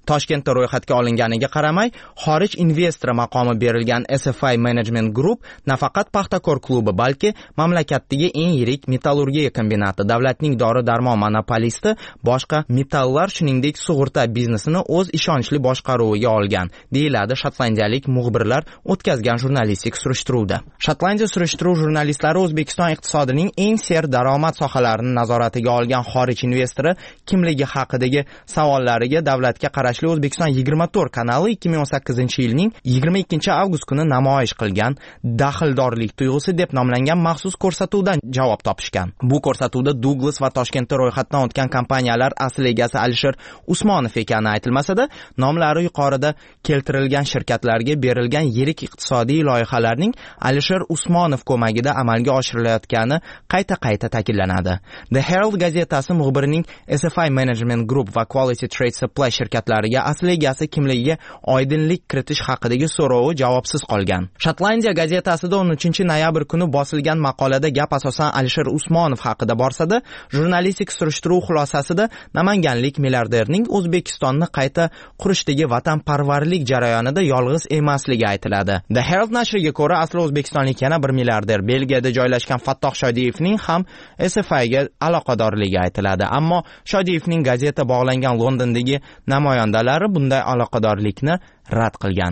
Toshkentda ro'yxatga olinganiga qaramay, xorij investori maqomi berilgan SFI Management Group nafaqat Paxtakor klubi, balki mamlakatdagi eng yirik metallurgiya kombinati, davlatning dori-darmon monopolisti, boshqa metallar, shuningdek sug'urta biznesini o'z ishonchli boshqaruviga olgan, deyiladi shotlandiyalik muxbirlar o'tkazgan jurnalistik surishtiruvda. Shotlandiya surishtiruv jurnalistlari O'zbekiston iqtisodining eng ser daromad sohalarini nazoratiga olgan xorij investori kimligi haqidagi savollariga davlatga qarashli O'zbekiston 24 kanali 2018-yilning 22-avgust kuni namoyish qilgan daxldorlik tuyg'usi deb nomlangan maxsus ko'rsatuvdan javob topishgan. Bu ko'rsatuvda Douglas va Toshkentda ro'yxatdan o'tgan kompaniyalar asl egasi Alisher Usmonov ekani aytilmasa-da, nomlari yuqorida keltirilgan shirkatlarga berilgan yirik iqtisodiy loyihalarning Alisher Usmonov ko'magida amalga oshirilayotgani qayta ta'kidlanadi. The Herald gazetasi muxbirining SFI Management Group va Quality Trade Supply shirkatlariga asl egasi kimligiga oydinlik kiritish haqidagi so'rovi javobsiz qolgan. Shotlandiya gazetasida 13-noyabr kuni bosilgan maqolada gap asosan Alisher Usmonov haqida borsa-da, jurnalistik surishtiruv xulosasida namanganlik milliarderning O'zbekistonni qayta qurishdagi vatanparvarlik jarayonida yolg'iz emasligi aytiladi. The Herald nashriga ko'ra, asli o'zbekistonlik yana bir milliarder, Belgiyada joylashgan Fattoh Shodiyevning ham SFIga aloqadorligi aytiladi. Ammo Shodiyevning gazeta bog'langan Londondagi namoyandalari bunday aloqadorlikni rad qilgan.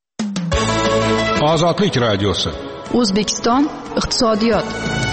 Ozodlik radiosi. O'zbekiston iqtisodiyot.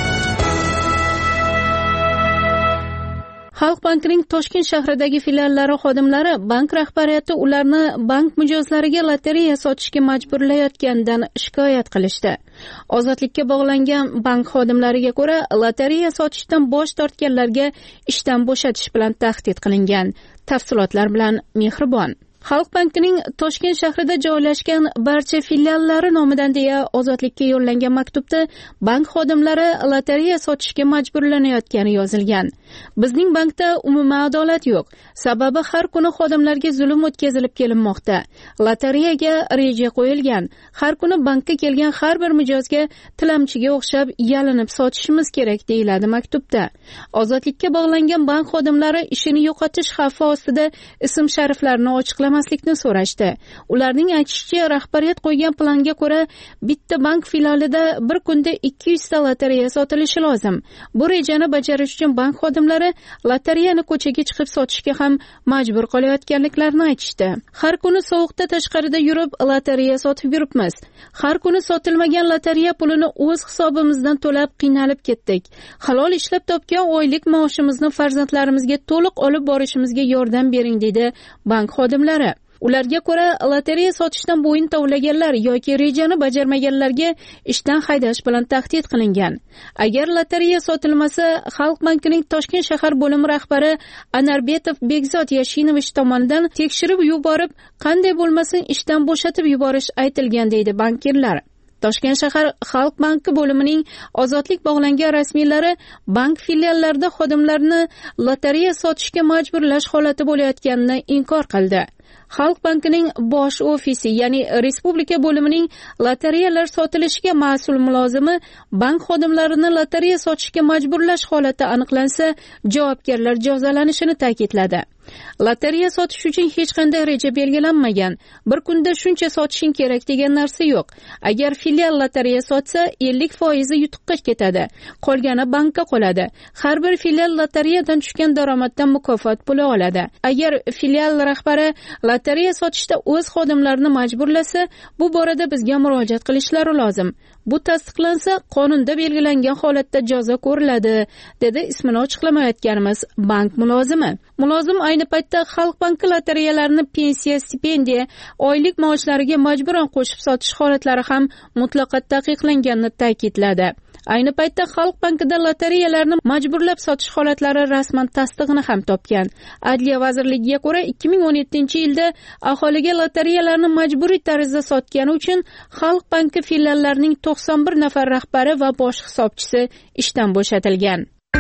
Xalq bankining Toshkent shahridagi filiallari xodimlari bank rahbariyati ularni bank mijozlariga lotereya sotishga majburlayotganidan shikoyat qilishdi. Ozodlikka bog'langan bank xodimlariga ko'ra, lotereya sotishdan bosh tortganlarga ishdan bo'shatish bilan tahdid qilingan. Tafsilotlar bilan Mehribon. Xalq bankining Toshkent shahrida joylashgan barcha filiallari nomidan deya Ozodlikka yo'llangan maktubda bank xodimlari lotereya sotishga majburlanayotgani yozilgan. Bizning bankda umuman adolat yo'q. Sababi har kuni xodimlarga zulm o'tkazilib kelinmoqda. Lotereyaga reja qo'yilgan. Har kuni bankka kelgan har bir mijozga tilamchiga o'xshab yalinib sotishimiz kerak, deyiladi maktubda. Ozodlikka bog'langan bank xodimlari ishini yo'qotish xavfi ostida ism-shariflarini ochiqlamaslikni so'rashdi. Ularning aytishicha, rahbariyat qo'ygan planga ko'ra bitta bank filialida bir kunda 200 ta lotereya sotilishi lozim. Bu rejani bajarish uchun bank xodimlari lotereyani ko'chaga chiqib sotishga ham majbur qolayotganliklarini aytishdi. Har kuni sovuqda tashqarida yurib lotereya sotib yuribmiz. Har kuni sotilmagan lotereya pulini o'z hisobimizdan to'lab qiynalib ketdik. Halol ishlab topgan oylik maoshimizni farzandlarimizga to'liq olib borishimizga yordam bering, dedi bank xodimlari. Ularga ko'ra, lotereya sotishdan bo'yin tovlaganlar yoki rejani bajarmaganlarga ishdan haydash bilan tahdid qilingan. Agar lotereya sotilmasa, Xalq bankining Toshkent shahar bo'limi rahbari Anarbetov Bekzod Yashinovich tomonidan tekshirib yuborib, qanday bo'lmasin ishdan bo'shatib yuborish aytilgan, deydi bankirlar. Toshkent shahar Xalq banki bo'limining ozodlik bog'langan rasmiylari bank filiallarida xodimlarni lotereya sotishga majburlash holati bo'layotganini inkor qildi. Xalq bankining bosh ofisi, ya'ni respublika bo'limining lotereyalar sotilishiga mas'ul mulozimi bank xodimlarini lotereya sotishga majburlash holati aniqlansa, javobgarlar jazolanishini ta'kidladi. Lotereya sotish uchun hech qanday reja belgilanmagan. Bir kunda shuncha sotishing kerak degan narsa yo'q. Agar filial lotereya sotsa, 50% yutuqqa ketadi. Qolgani bankka qoladi. Har bir filial lotereyadan tushgan daromaddan mukofot puli oladi. Agar filial rahbari lotereya sotishda o'z xodimlarini majburlasa, bu borada bizga murojaat qilishlari lozim. Bu tasdiqlansa, qonunda belgilangan holatda jazo ko'riladi, dedi ismini ochiqlamayotganimiz bank mulozimi. Mulozim ayni paytda Xalq banki lotereyalarini pensiya, stipendiya, oylik maoshlariga majburan qo'shib sotish holatlari ham mutlaqo taqiqlanganini ta'kidladi. Ayni paytda Xalq bankida lotereyalarni majburlab sotish holatlari rasman tasdig'ini ham topgan. Adliya vazirligiga ko'ra, 2017-yilda aholiga lotereyalarni majburiy tarzda sotgani uchun Xalq banki filiallarining 91 nafar rahbari va bosh hisobchisi ishdan bo'shatilgan.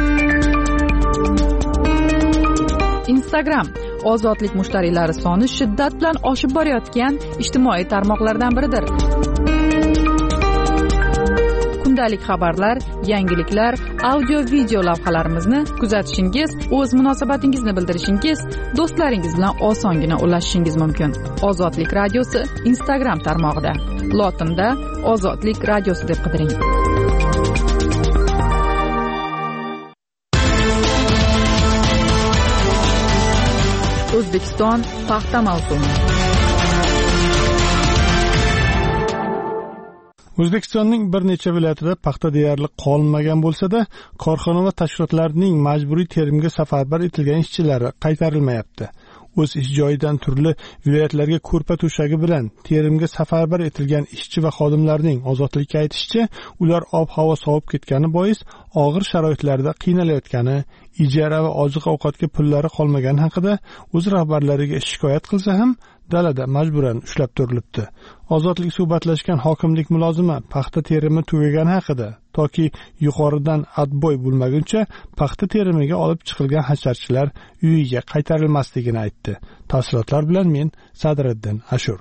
Instagram ozodlik mushtariylari soni shiddat bilan oshib borayotgan ijtimoiy tarmoqlardan biridir. kundalik xabarlar, yangiliklar, audio video lavhalarimizni kuzatishingiz, o'z munosabatingizni bildirishingiz, do'stlaringiz bilan osongina ulashishingiz mumkin. Ozodlik radiosi Instagram tarmog'ida lotinda Ozodlik radiosi deb qidiring. O'zbekiston paxta mavsumi. O'zbekistonning bir necha viloyatida paxta deyarli qolmagan bo'lsa-da, korxona va tashkilotlarning majburiy terimga safarbar etilgan ishchilari qaytarilmayapti. O'z ish joyidan turli viloyatlarga ko'rpa to'shagi bilan terimga safarbar etilgan ishchi va xodimlarning ozodlikka aytishicha, ular ob-havo sovib ketgani bois og'ir sharoitlarda qiynalayotgani, ijara va oziq-ovqatga pullari qolmagani haqida o'z rahbarlariga shikoyat qilsa ham dalada majburan ushlab turilibdi. Ozodlik suhbatlashgan hokimlik mulozimi paxta terimi tugagani haqida toki yuqoridan adboy bo'lmaguncha paxta terimiga olib chiqilgan hasharchilar uyiga qaytarilmasligini aytdi. Tafsilotlar bilan men Sadriddin Ashur.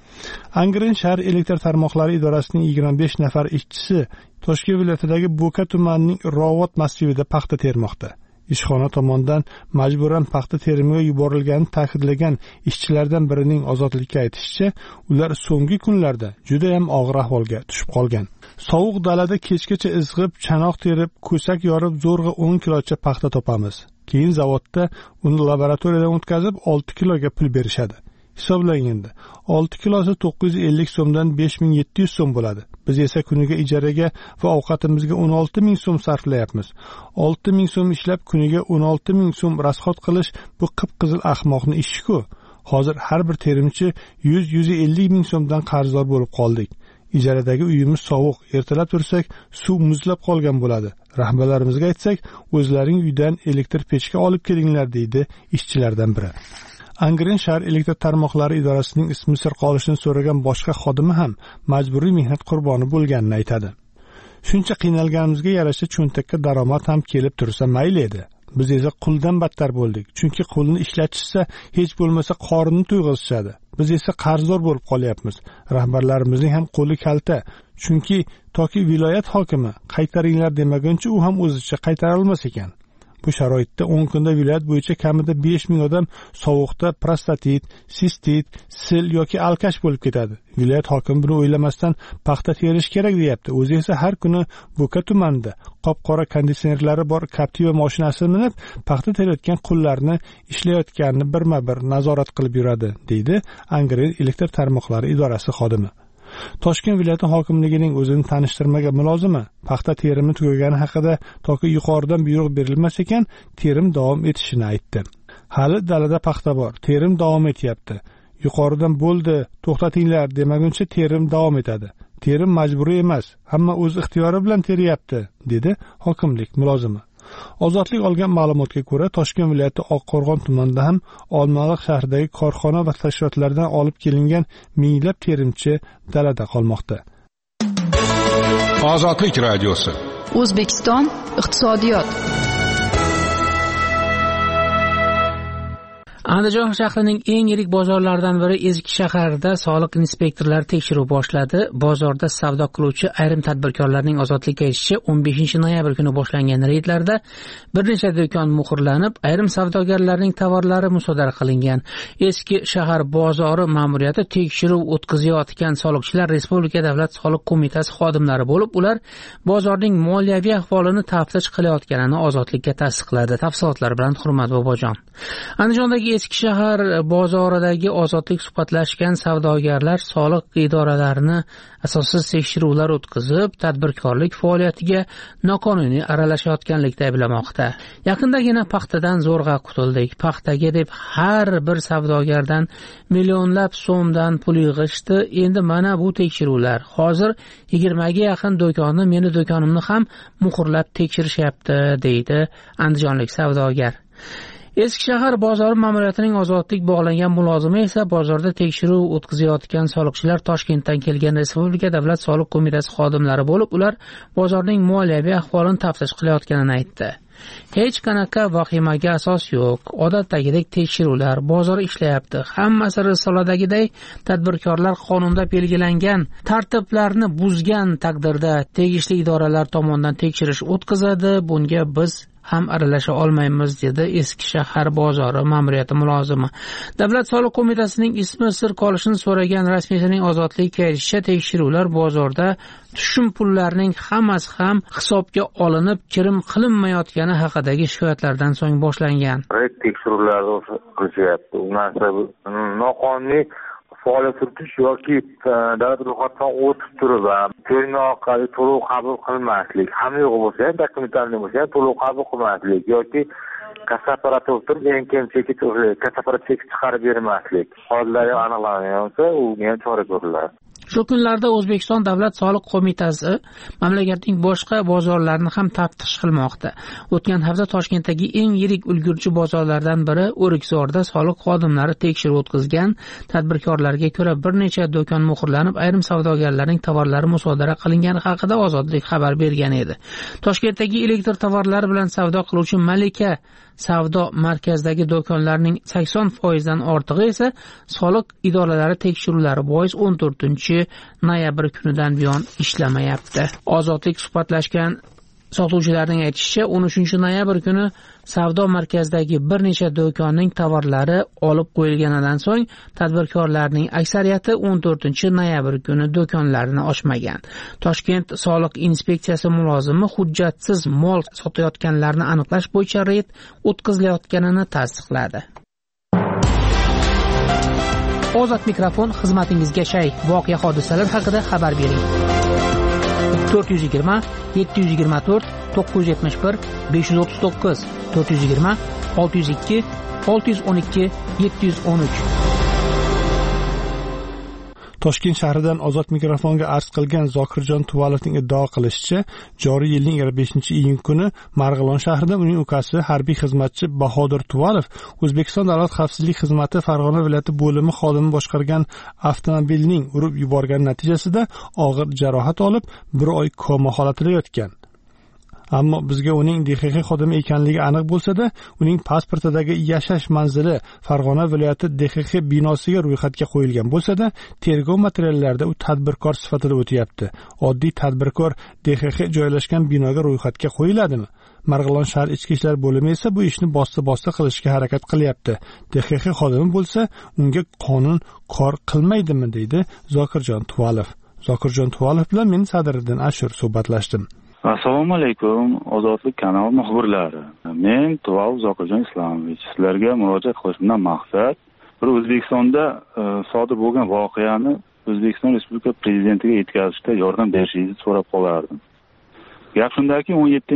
Angren shahar elektr tarmoqlari idorasining 25 nafar ishchisi Toshkent viloyatidagi Bo'ka tumanining Rovot masjidida paxta termoqda. Ishxona tomonidan majburan paxta terimiga yuborilganini ta'kidlagan ishchilardan birining ozodlikka aytishicha, ular so'nggi kunlarda juda ham og'ir ahvolga tushib qolgan. Sovuq dalada kechgacha izg'ib, chanoq terib, ko'sak yorib, zo'rg'a 10 kilocha paxta topamiz. Keyin zavodda uni laboratoriyadan o'tkazib 6 kiloga pul berishadi. Hisoblaganda 6 kilosi 950 so'mdan 5700 so'm bo'ladi. Biz esa kuniga ijaraga va ovqatimizga 16000 so'm sarflayapmiz. 6000 so'm ishlab kuniga 16000 so'm rasxod qilish bu qip-qizil ahmoqni ishi-ku. Hozir har bir terimchi 100-150 ming so'mdan qarzdor bo'lib qoldik. Ijaradagi uyimiz sovuq, ertalab tursak suv muzlab qolgan bo'ladi. Rahbarlarimizga aytsak, o'zlaring uydan elektr pechka olib kelinglar deydi ishchilardan biri. Angren shahar elektr tarmoqlari idorasining ismi sir qolishini so'ragan boshqa xodimi ham majburiy mehnat qurboni bo'lganini aytadi. Shuncha qiynalganimizga yarasha cho'ntakka daromad ham kelib tursa mayli edi. Biz esa quldan battar bo'ldik. Chunki qulni ishlatishsa hech bo'lmasa qorinni to'yg'izishadi. Biz esa qarzdor bo'lib qolyapmiz. Rahbarlarimizning ham qo'li kalta. Chunki toki viloyat hokimi qaytaringlar demaguncha u ham o'zicha qaytara olmas ekan. Bu sharoitda 10 kunda viloyat bo'yicha kamida 5000 odam sovuqda prostatit, sistit, sil yoki alkash bo'lib ketadi. Viloyat hokimi buni o'ylamasdan paxta terish kerak deyapti. O'zi esa har kuni Bo'ka tumanida qop-qora konditsionerlari bor Captiva mashinasini minib, paxta terayotgan qullarni ishlayotganini birma-bir nazorat qilib yuradi, deydi Angren elektr tarmoqlari idorasi xodimi. Toshkent viloyati hokimligining o'zini tanishtirmagan mulozimi paxta terimi tugagani haqida toki yuqoridan buyruq berilmas ekan, terim davom etishini aytdi. Hali dalada paxta bor, terim davom etyapti. Yuqoridan bo'ldi, to'xtatinglar demaguncha terim davom etadi. Terim majburiy emas, hamma o'z ixtiyori bilan teryapti, dedi hokimlik mulozimi. Ozodlik olgan ma'lumotga ko'ra, Toshkent viloyati Oqqo'rg'on tumanida ham Olmaliq shahridagi korxona va tashkilotlardan olib kelingan minglab terimchi dalada qolmoqda. Ozodlik radiosi. O'zbekiston iqtisodiyot. Andijon shahrining eng yirik bozorlaridan biri Ezgi shaharida soliq inspektorlari tekshiruv boshladi. Bozorda savdo qiluvchi ayrim tadbirkorlarning ozodlikka aytishicha 15 noyabr kuni boshlangan reydlarda bir necha do'kon muhrlanib, ayrim savdogarlarning tovarlari musodara qilingan. Eski shahar bozori ma'muriyati tekshiruv o'tkazayotgan soliqchilar Respublika davlat soliq qo'mitasi xodimlari bo'lib, ular bozorning moliyaviy ahvolini taftish qilayotganini ozodlikka tasdiqladi. Tafsilotlar bilan Hurmat Bobojon. Andijondagi Eski shahar bozoridagi ozodlik suhbatlashgan savdogarlar soliq idoralarini asossiz tekshiruvlar o'tkazib, tadbirkorlik faoliyatiga noqonuniy aralashayotganlikda ayblamoqda. Yaqindagina paxtadan zo'rg'a qutuldik. Paxtaga deb har bir savdogardan millionlab so'mdan pul yig'ishdi. Endi mana bu tekshiruvlar. Hozir 20 ga yaqin do'konni, meni do'konimni ham muhrlab tekshirishyapti, deydi andijonlik savdogar. Eski shahar bozori ma'muriyatining ozodlik bog'langan mulozimi esa bozorda tekshiruv o'tkazayotgan soliqchilar Toshkentdan kelgan Respublika davlat soliq qo'mitasi xodimlari bo'lib, ular bozorning moliyaviy ahvolini taftish qilayotganini aytdi. hech qanaqa vahimaga asos yo'q. Odatdagidek tekshiruvlar, bozor ishlayapti. Hammasi risoladagiday tadbirkorlar qonunda belgilangan tartiblarni buzgan taqdirda tegishli idoralar tomonidan tekshirish o'tkazadi. Bunga biz ham aralasha olmaymiz, dedi Eski shahar bozori ma'muriyati mulozimi. Davlat soliq qo'mitasining ismi sir qolishini so'ragan rasmiysining Ozodlikka aytishicha, tekshiruvlar bozorda tushum pullarining hammasi ham hisobga olinib, kirim qilinmayotgani haqidagi shikoyatlardan so'ng boshlangan. Tekshiruvlarni qilishyapti. U narsa noqonuniy faoliyat yuritish yoki davlat ro'yxatidan o'tib turib tergov orqali to'lov qabul qilmaslik, hamma yo'q bo'lsa ham, dokumentalniy bo'lsa ham to'lov qabul qilmaslik yoki kassa apparati o'tirib kassa apparat cheki chiqarib bermaslik holatlari aniqlangan bo'lsa, unga ham chora ko'riladi. Shu kunlarda O'zbekiston Davlat soliq qo'mitasi mamlakatning boshqa bozorlarini ham taftish qilmoqda. O'tgan hafta Toshkentdagi eng yirik ulgurji bozorlardan biri O'rikzorda soliq xodimlari tekshiruv o'tkazgan. Tadbirkorlarga ko'ra bir necha do'kon muhrlanib, ayrim savdogarlarning tovarlari musodara qilingani haqida Ozodlik xabar bergan edi. Toshkentdagi elektr tovarlari bilan savdo qiluvchi Malika savdo markazidagi do'konlarning 80% dan ortig'i esa soliq idoralari tekshiruvlari bois 14-noyabr kunidan buyon ishlamayapti. Ozodlik suhbatlashgan sotuvchilarning aytishicha, 13-noyabr kuni savdo markazidagi bir necha do'konning tovarlari olib qo'yilganidan so'ng tadbirkorlarning aksariyati 14-noyabr kuni do'konlarini ochmagan. Toshkent soliq inspeksiyasi mulozimi hujjatsiz mol sotayotganlarni aniqlash bo'yicha reyd o'tkazilayotganini tasdiqladi. Ozod mikrofon xizmatingizga shay. Voqea hodisalar haqida xabar bering. 420 724 971 539 420 602 612 713. Toshkent shahridan Ozod mikrofonga arz qilgan Zokirjon Tuvalovning iddao qilishicha, joriy yilning 25-iyun kuni Marg'ilon shahrida uning ukasi harbiy xizmatchi Bahodir Tuvalov O'zbekiston Davlat xavfsizlik xizmati Farg'ona viloyati bo'limi xodimi boshqargan avtomobilning urib yuborgani natijasida og'ir jarohat olib, 1 oy koma holatida yotgan. Ammo bizga uning DXX xodimi ekanligi aniq bo'lsa-da, uning pasportidagi yashash manzili Farg'ona viloyati DXX binosiga ro'yxatga qo'yilgan bo'lsa-da, tergov materiallarida u tadbirkor sifatida o'tyapti. Oddiy tadbirkor DXX joylashgan binoga ro'yxatga qo'yiladimi? Marg'ilon shahar ichki ishlar bo'limi esa bu ishni bosta qilishga harakat qilyapti. DXX xodimi bo'lsa, unga qonun kor qilmaydimi, deydi Zokirjon Tuvalov. Zokirjon Tuvalov bilan men Sadriddin Ashur suhbatlashdim. Assalomu alaykum, Ozodlik kanali muxbirlari. Men Tuvalov Zokirjon Islamovich. Sizlarga murojaat qilishimdan maqsad bir O'zbekistonda sodir bo'lgan voqeani O'zbekiston Respublika prezidentiga yetkazishda yordam berishingizni so'rab qolardim. Gap shundaki,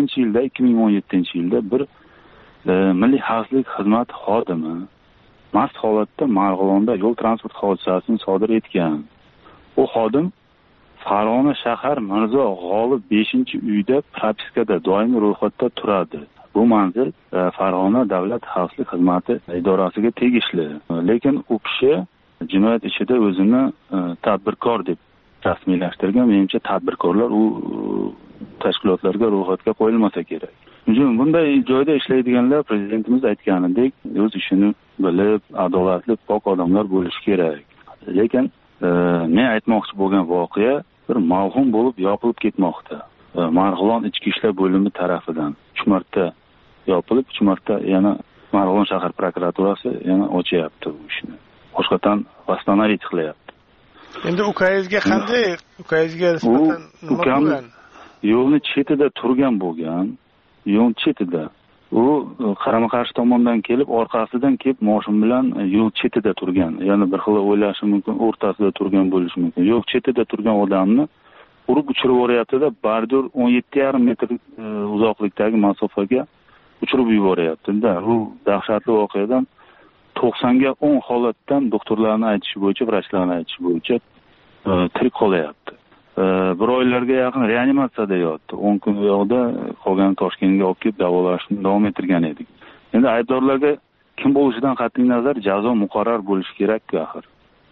2017-yilda bir Milliy xavfsizlik xizmati xodimi mast holatda Marg'ilonda yo'l transport hodisasini sodir etgan. U xodim Farg'ona shahar Mirzo G'olib 5-uyda propiskada doimiy ro'yxatda turadi. Bu manzil Farg'ona davlat xavfsizlik xizmati idorasiga tegishli. Lekin u kishi jinoyat ishida o'zini tadbirkor deb rasmiylashtirgan. Menimcha tadbirkorlar u tashkilotlarga ro'yxatga qo'yilmasa kerak. Bunday joyda ishlaydiganlar prezidentimiz aytganidek o'z ishini bilib, adolatli, pok odamlar bo'lishi kerak. Lekin men aytmoqchi bo'lgan voqea bir mavhum bo'lib yopilib ketmoqda. Marg'ilon ichki ishlar bo'limi tarafidan 3 marta yopilib, 3 marta yana Marg'ilon shahar prokuraturasi yana ochyapti bu ishni. Boshqadan vastonariy qilyapti. Endi ukangizga qanday? Ukangizga nisbatan nima bo'lgan? Yo'lni chetida turgan bo'lgan. Yo'l chetida. U qarama-qarshi tomondan kelib, orqasidan kelib, mashin bilan yo'l chetida turgan. Ya'ni bir xil o'ylashi mumkin, o'rtasida turgan bo'lishi mumkin. Yo'l chetida turgan odamni urib uchirib yuboryapti-da, bardor 17,5 metr uzoqlikdagi masofaga uchirib yuboryapti-da. Bu dahshatli voqeadan 90 ga 10 holatdan doktorlarning aytishi bo'yicha, vrachlarning aytishi bo'yicha tirik qolyapti. Bir oylarga yaqin reanimatsiyada yotdi. 10 kun u yoqda, qolgan Toshkentga olib kelib davolashni davom ettirgan edik. Endi aybdorlarga kim bo'lishidan qat'iy nazar jazo muqarrar bo'lishi kerak-ku axir.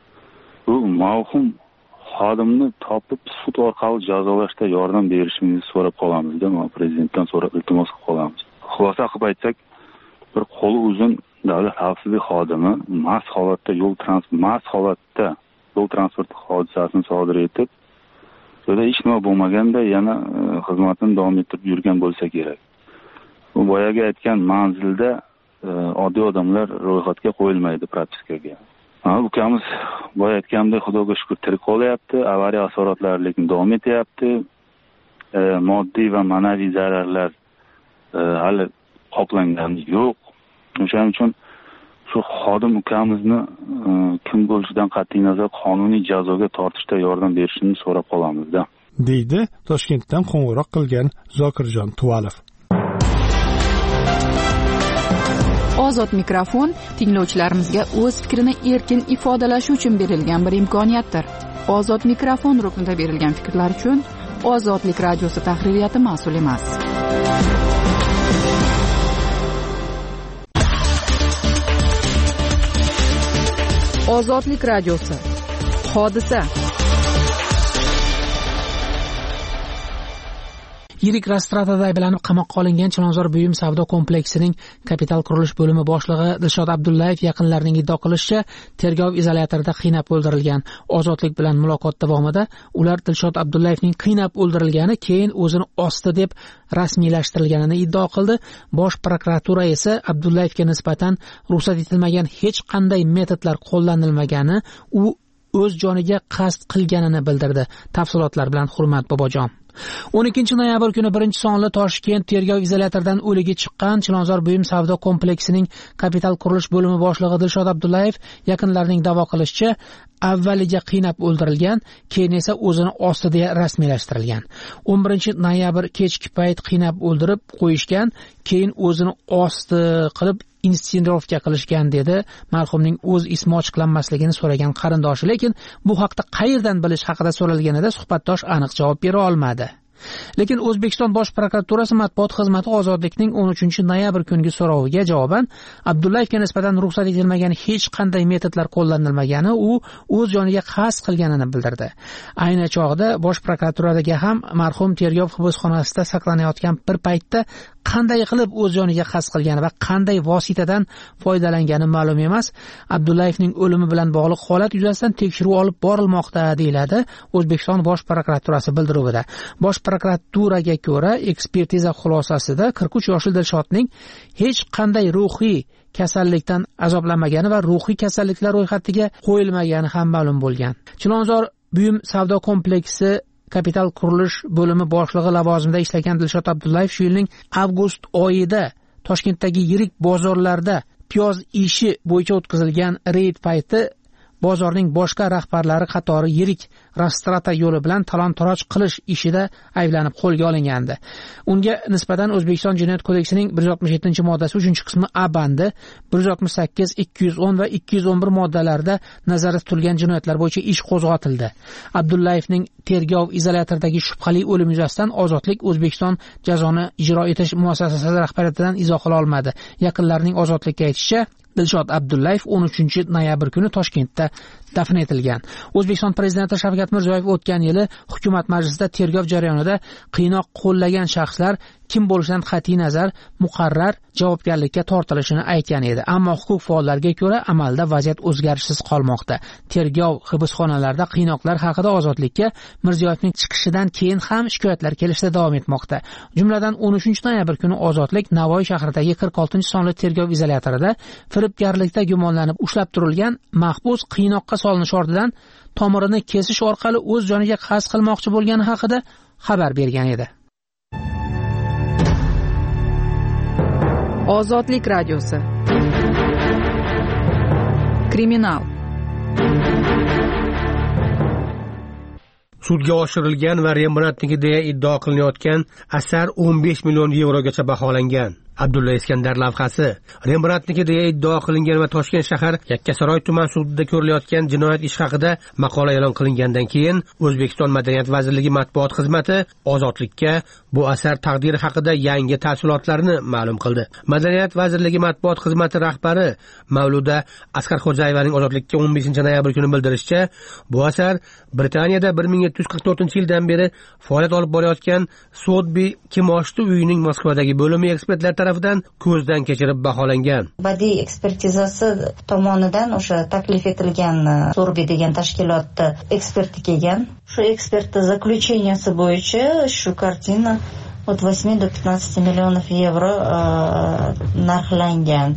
Bu mavhum xodimni topib sud orqali jazolashda yordam berishingizni so'rab qolamizda, prezidentdan so'rab iltimos qilib qolamiz. xulosa qilib aytsak, bir qo'li uzun davlat xavfsizlik xodimi mast holatda yo'l transport hodisasini sodir etib, so'da hech nima bo'lmaganda yana xizmatini davom ettirib yurgan bo'lsa kerak. Bu boyaga aytgan manzilda oddiy odamlar ro'yxatga qo'yilmaydi propiskaga. Ukamiz boya aytgandek, xudoga shukr tirik qolyapti, avariya asoratlari lekin davom etyapti. Moddiy va ma'naviy zararlar hali qoplangani yo'q. O'shaning uchun shu xodim ukamizni kim bo'lishidan qat'iy nazar qonuniy jazoga tortishda yordam berishini so'rab qolamizda, deydi Toshkentdan qo'ng'iroq qilgan Zokirjon Tuvalov. Ozod mikrofon tinglovchilarimizga o'z fikrini erkin ifodalashi uchun berilgan bir imkoniyatdir. Ozod mikrofon ruknida berilgan fikrlar uchun Ozodlik radiosi tahririyati mas'ul emas. Ozodlik radiosi. Hodisa. Yirik Rastratada ayblanib qamoqqa olingan Chilonzor buyum savdo kompleksining kapital qurilish bo'limi boshlig'i Dilshod Abdullayev yaqinlarining iddio qilishicha, tergov izolyatorida qiynab o'ldirilgan. Ozodlik bilan muloqot davomida ular Dilshod Abdullayevning qiynab o'ldirilgani, keyin o'zini osdi deb rasmiylashtirilganini iddio qildi. Bosh prokuratura esa Abdullayevga nisbatan ruxsat etilmagan hech qanday metodlar qo'llanilmagani, u o'z joniga qasd qilganini bildirdi. Tafsilotlar bilan Hurmat Bobojon. 12 noyabr kuni 1-sonli Toshkent tergov izolyatoridan o'ligi chiqqan Chilonzor buyum savdo kompleksining kapital qurilish bo'limi boshlig'i Dilshod Abdullayev yaqinlarining da'vo qilishicha, avvaliga qiynab o'ldirilgan, keyin esa o'zini osdi deya rasmiylashtirilgan. 11 noyabr kechki payt qiynab o'ldirib qo'yishgan, keyin o'zini osdi qilib instenировка qilishgan dedi marhumning o'z ismi ochiqlanmasligini so'ragan qarindoshi, lekin bu haqda qayerdan bilish haqida so'ralganida suhbatdosh aniq javob bera olmadi. Lekin O'zbekiston Bosh prokuraturasi matbuot xizmati Ozodlikning 13 noyabr kungi so'roviga javoban Abdullayevga nisbatan ruxsat etilmagan hech qanday metodlar qo'llanilmagani, u o'z joniga qasd qilganini bildirdi. Ayni chog'da Bosh prokuraturaga ham marhum tergov hibsxonasida saqlanayotgan bir paytda qanday qilib o'z joniga qasd qilgani va qanday vositadan foydalangani ma'lum emas. Abdullayevning o'limi bilan bog'liq holat yuzasidan tekshiruv olib borilmoqda, deyiladi O'zbekiston Bosh prokuraturasi bildiruvida. Bosh prokuraturaga ko'ra, ekspertiza xulosasida 43 yoshli Dilshodning hech qanday ruhiy kasallikdan azoblanmagani va ruhiy kasalliklar ro'yxatiga qo'yilmagani ham ma'lum bo'lgan. Chilonzor buyum savdo kompleksi kapital qurilish bo'limi boshlig'i lavozimida ishlagan Dilshod Abdullayev shu yilning avgust oyida Toshkentdagi yirik bozorlarda piyoz ishi bo'yicha o'tkazilgan reyd payti bozorning boshqa rahbarlari qatori yirik Rastrata yo'li bilan talon-taroj qilish ishida ayblanib qo'lga olingandi. Unga nisbatan O'zbekiston Jinoyat kodeksining 167-moddasi 3-qismi A bandi, 168, 210 va 211 moddalarida nazarda tutilgan jinoyatlar bo'yicha ish qo'zg'atildi. Abdullayevning tergov izolyatoridan shubhali o'lim yuzasidan Ozodlik O'zbekiston jazoni ijro etish muassasasi rahbariyatidan izoh ola olmadi. Yaqinlarining Ozodlikka aytishicha, Dilshod Abdullayev 13 noyabr kuni Toshkentda dafn etilgan. O'zbekiston prezidenti Shavkat Mirziyoyev o'tgan yili hukumat majlisida tergov jarayonida qiynoq qo'llagan shaxslar kim bo'lishidan qat'iy nazar muqarrar javobgarlikka tortilishini aytgan edi. Ammo huquq faollariga ko'ra amalda vaziyat o'zgarishsiz qolmoqda. Tergov hibsxonalarida qiynoqlar haqida Ozodlikka Mirziyoyevning chiqishidan keyin ham shikoyatlar kelishda davom etmoqda. Jumladan 13 noyabr kuni Ozodlik Navoiy shahridagi 46-sonli tergov izolyatorida firibgarlikda gumonlanib ushlab turilgan mahbus qiynoqqa solinish ortidan tomirini kesish orqali o'z joniga qasd qilmoqchi bo'lgani haqida xabar bergan edi. Ozodlik radiosi. Kriminal. Sudga oshirilgan va Rembrandtniki deya iddio qilinayotgan asar 15 million yevrogacha baholangan. Abdulla Iskandar lavhasi Rembrandtniki deya iddio qilingan va Toshkent shahar Yakkasaroy tuman sudida ko'rilayotgan jinoyat ishi haqida maqola e'lon qilingandan keyin O'zbekiston Madaniyat vazirligi matbuot xizmati Ozodlikka bu asar taqdiri haqida yangi tafsilotlarni ma'lum qildi. Madaniyat vazirligi matbuot xizmati rahbari Mavluda Askarxo'jayevaning Ozodlikka 15 noyabr kuni bildirishicha, bu asar Britaniyada 1744-yildan beri faoliyat olib borayotgan Sotbi Kimoshti uyining Moskvadagi bo'limi ekspertlari tarafidan ko'zdan kechirib baholangan. Badiiy ekspertizasi tomonidan o'sha taklif etilgan Surbi degan tashkilotda eksperti kelgan. Shu ekspertiza заключенияsi bo'yicha shu kartina от 8 до 15 millionov yevro narxlangan.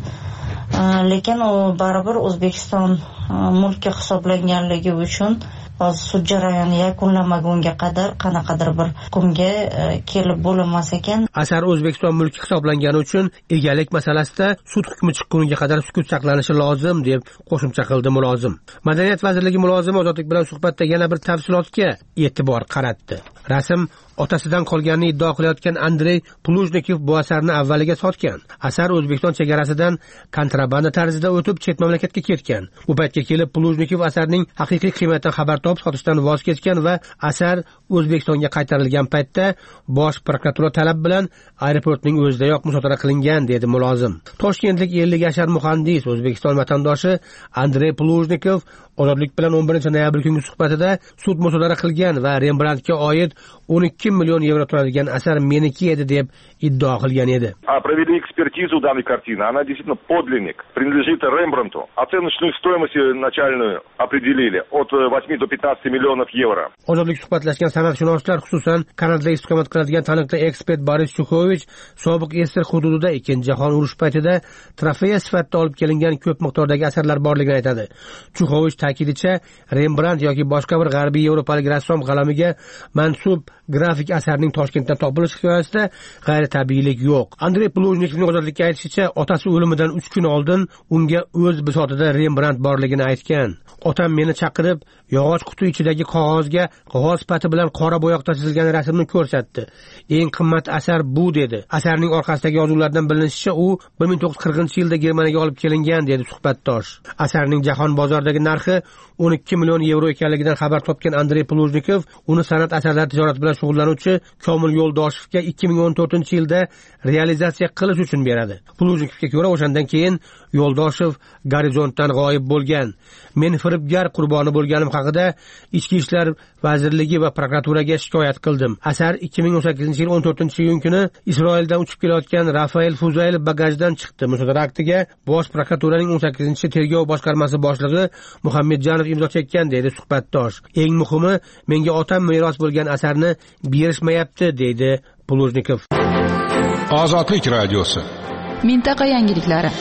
Lekin u baribir O'zbekiston mulki hisoblanganligi uchun sud jarayoni yakunlanmagunga qadar qanaqadir bir hukmga kelib bo'linmas ekan. Asar O'zbekiston mulki hisoblangani uchun egalik masalasida sud hukmi chiqquniga qadar sukut saqlanishi lozim deb qo'shimcha qildi mulozim. Madaniyat vazirligi mulozimi Ozodlik bilan suhbatda yana bir tafsilotga e'tibor qaratdi. Rasm otasidan qolganini iddao qilayotgan Andrey Plujnikov bu asarni avvaliga sotgan. Asar O'zbekiston chegarasidan kontrabanda tarzida o'tib chet mamlakatga ketgan. Bu paytga kelib Plujnikov asarning haqiqiy qiymatidan xabar topib sotishdan voz kechgan va asar O'zbekistonga qaytarilgan paytda bosh prokuratura talab bilan aeroportning o'zidayoq musodara qilingan dedi mulozim. Toshkentlik 50 yashar muhandis O'zbekiston vatandoshi Andrey Plujnikov Ozodlik bilan 11 noyabr kungi suhbatida sud musodara qilgan va Rembrandtga oid 12 million yevro turadigan asar meniki edi deb iddao qilgan edi. Провели экспертизу данной картины. Она действительно подлинник, принадлежит Рембрандту. Оценочную стоимость начальную определили от 8 до 15 миллионов евро. Ozodlik suhbatlashgan sanatshunoslar, xususan Kanadada istiqomat qiladigan taniqli ekspert Boris Chuxovich sobiq Ester hududida Ikkinchi jahon urushi paytida trofeya sifatida olib kelingan ko'p miqdordagi asarlar borligini aytadi. Chuxovich ta'kidicha, Rembrandt yoki boshqa bir g'arbiy yevropalik rassom qalamiga mansub grafik asarning Toshkentdan topilish hikoyasida g'ayritabiiylik yo'q. Andrey Plujnikovning Ozodlikka aytishicha, otasi o'limidan 3 kun oldin unga o'z bisotida Rembrandt borligini aytgan. Otam meni chaqirib, yog'och quti ichidagi qog'ozga qog'oz pati bilan qora bo'yoqda chizilgan rasmni ko'rsatdi. Eng qimmat asar bu dedi. Asarning orqasidagi yozuvlardan bilinishicha, u 1940-yilda Germaniyaga olib kelingan dedi suhbatdosh. Asarning jahon bozoridagi narxi 12 million yevro ekanligidan xabar topgan Andrey Plujnikov uni san'at asarlari tijorati bilan shug'ullanuvchi Komil Yo'ldoshovga 2014-yilda realizatsiya qilish uchun beradi. Plujnikovga ko'ra, o'shandan keyin Yo'ldoshov gorizontdan g'oyib bo'lgan. Men firibgar qurboni bo'lganim haqida Ichki ishlar vazirligi va prokuraturaga shikoyat qildim. Asar 2018-yil 14-iyun kuni Isroildan uchib kelayotgan Rafael Fuzayl bagajdan chiqdi. Musodara aktiga bosh prokuraturaning 18-tergov boshqarmasi boshlig'i Muhammadjonov imzo chekkan dedi suhbatdosh. Eng muhimi, menga otam meros bo'lgan asarni berishmayapti dedi Plujnikov. Ozodlik radiosi. Mintaqa yangiliklari.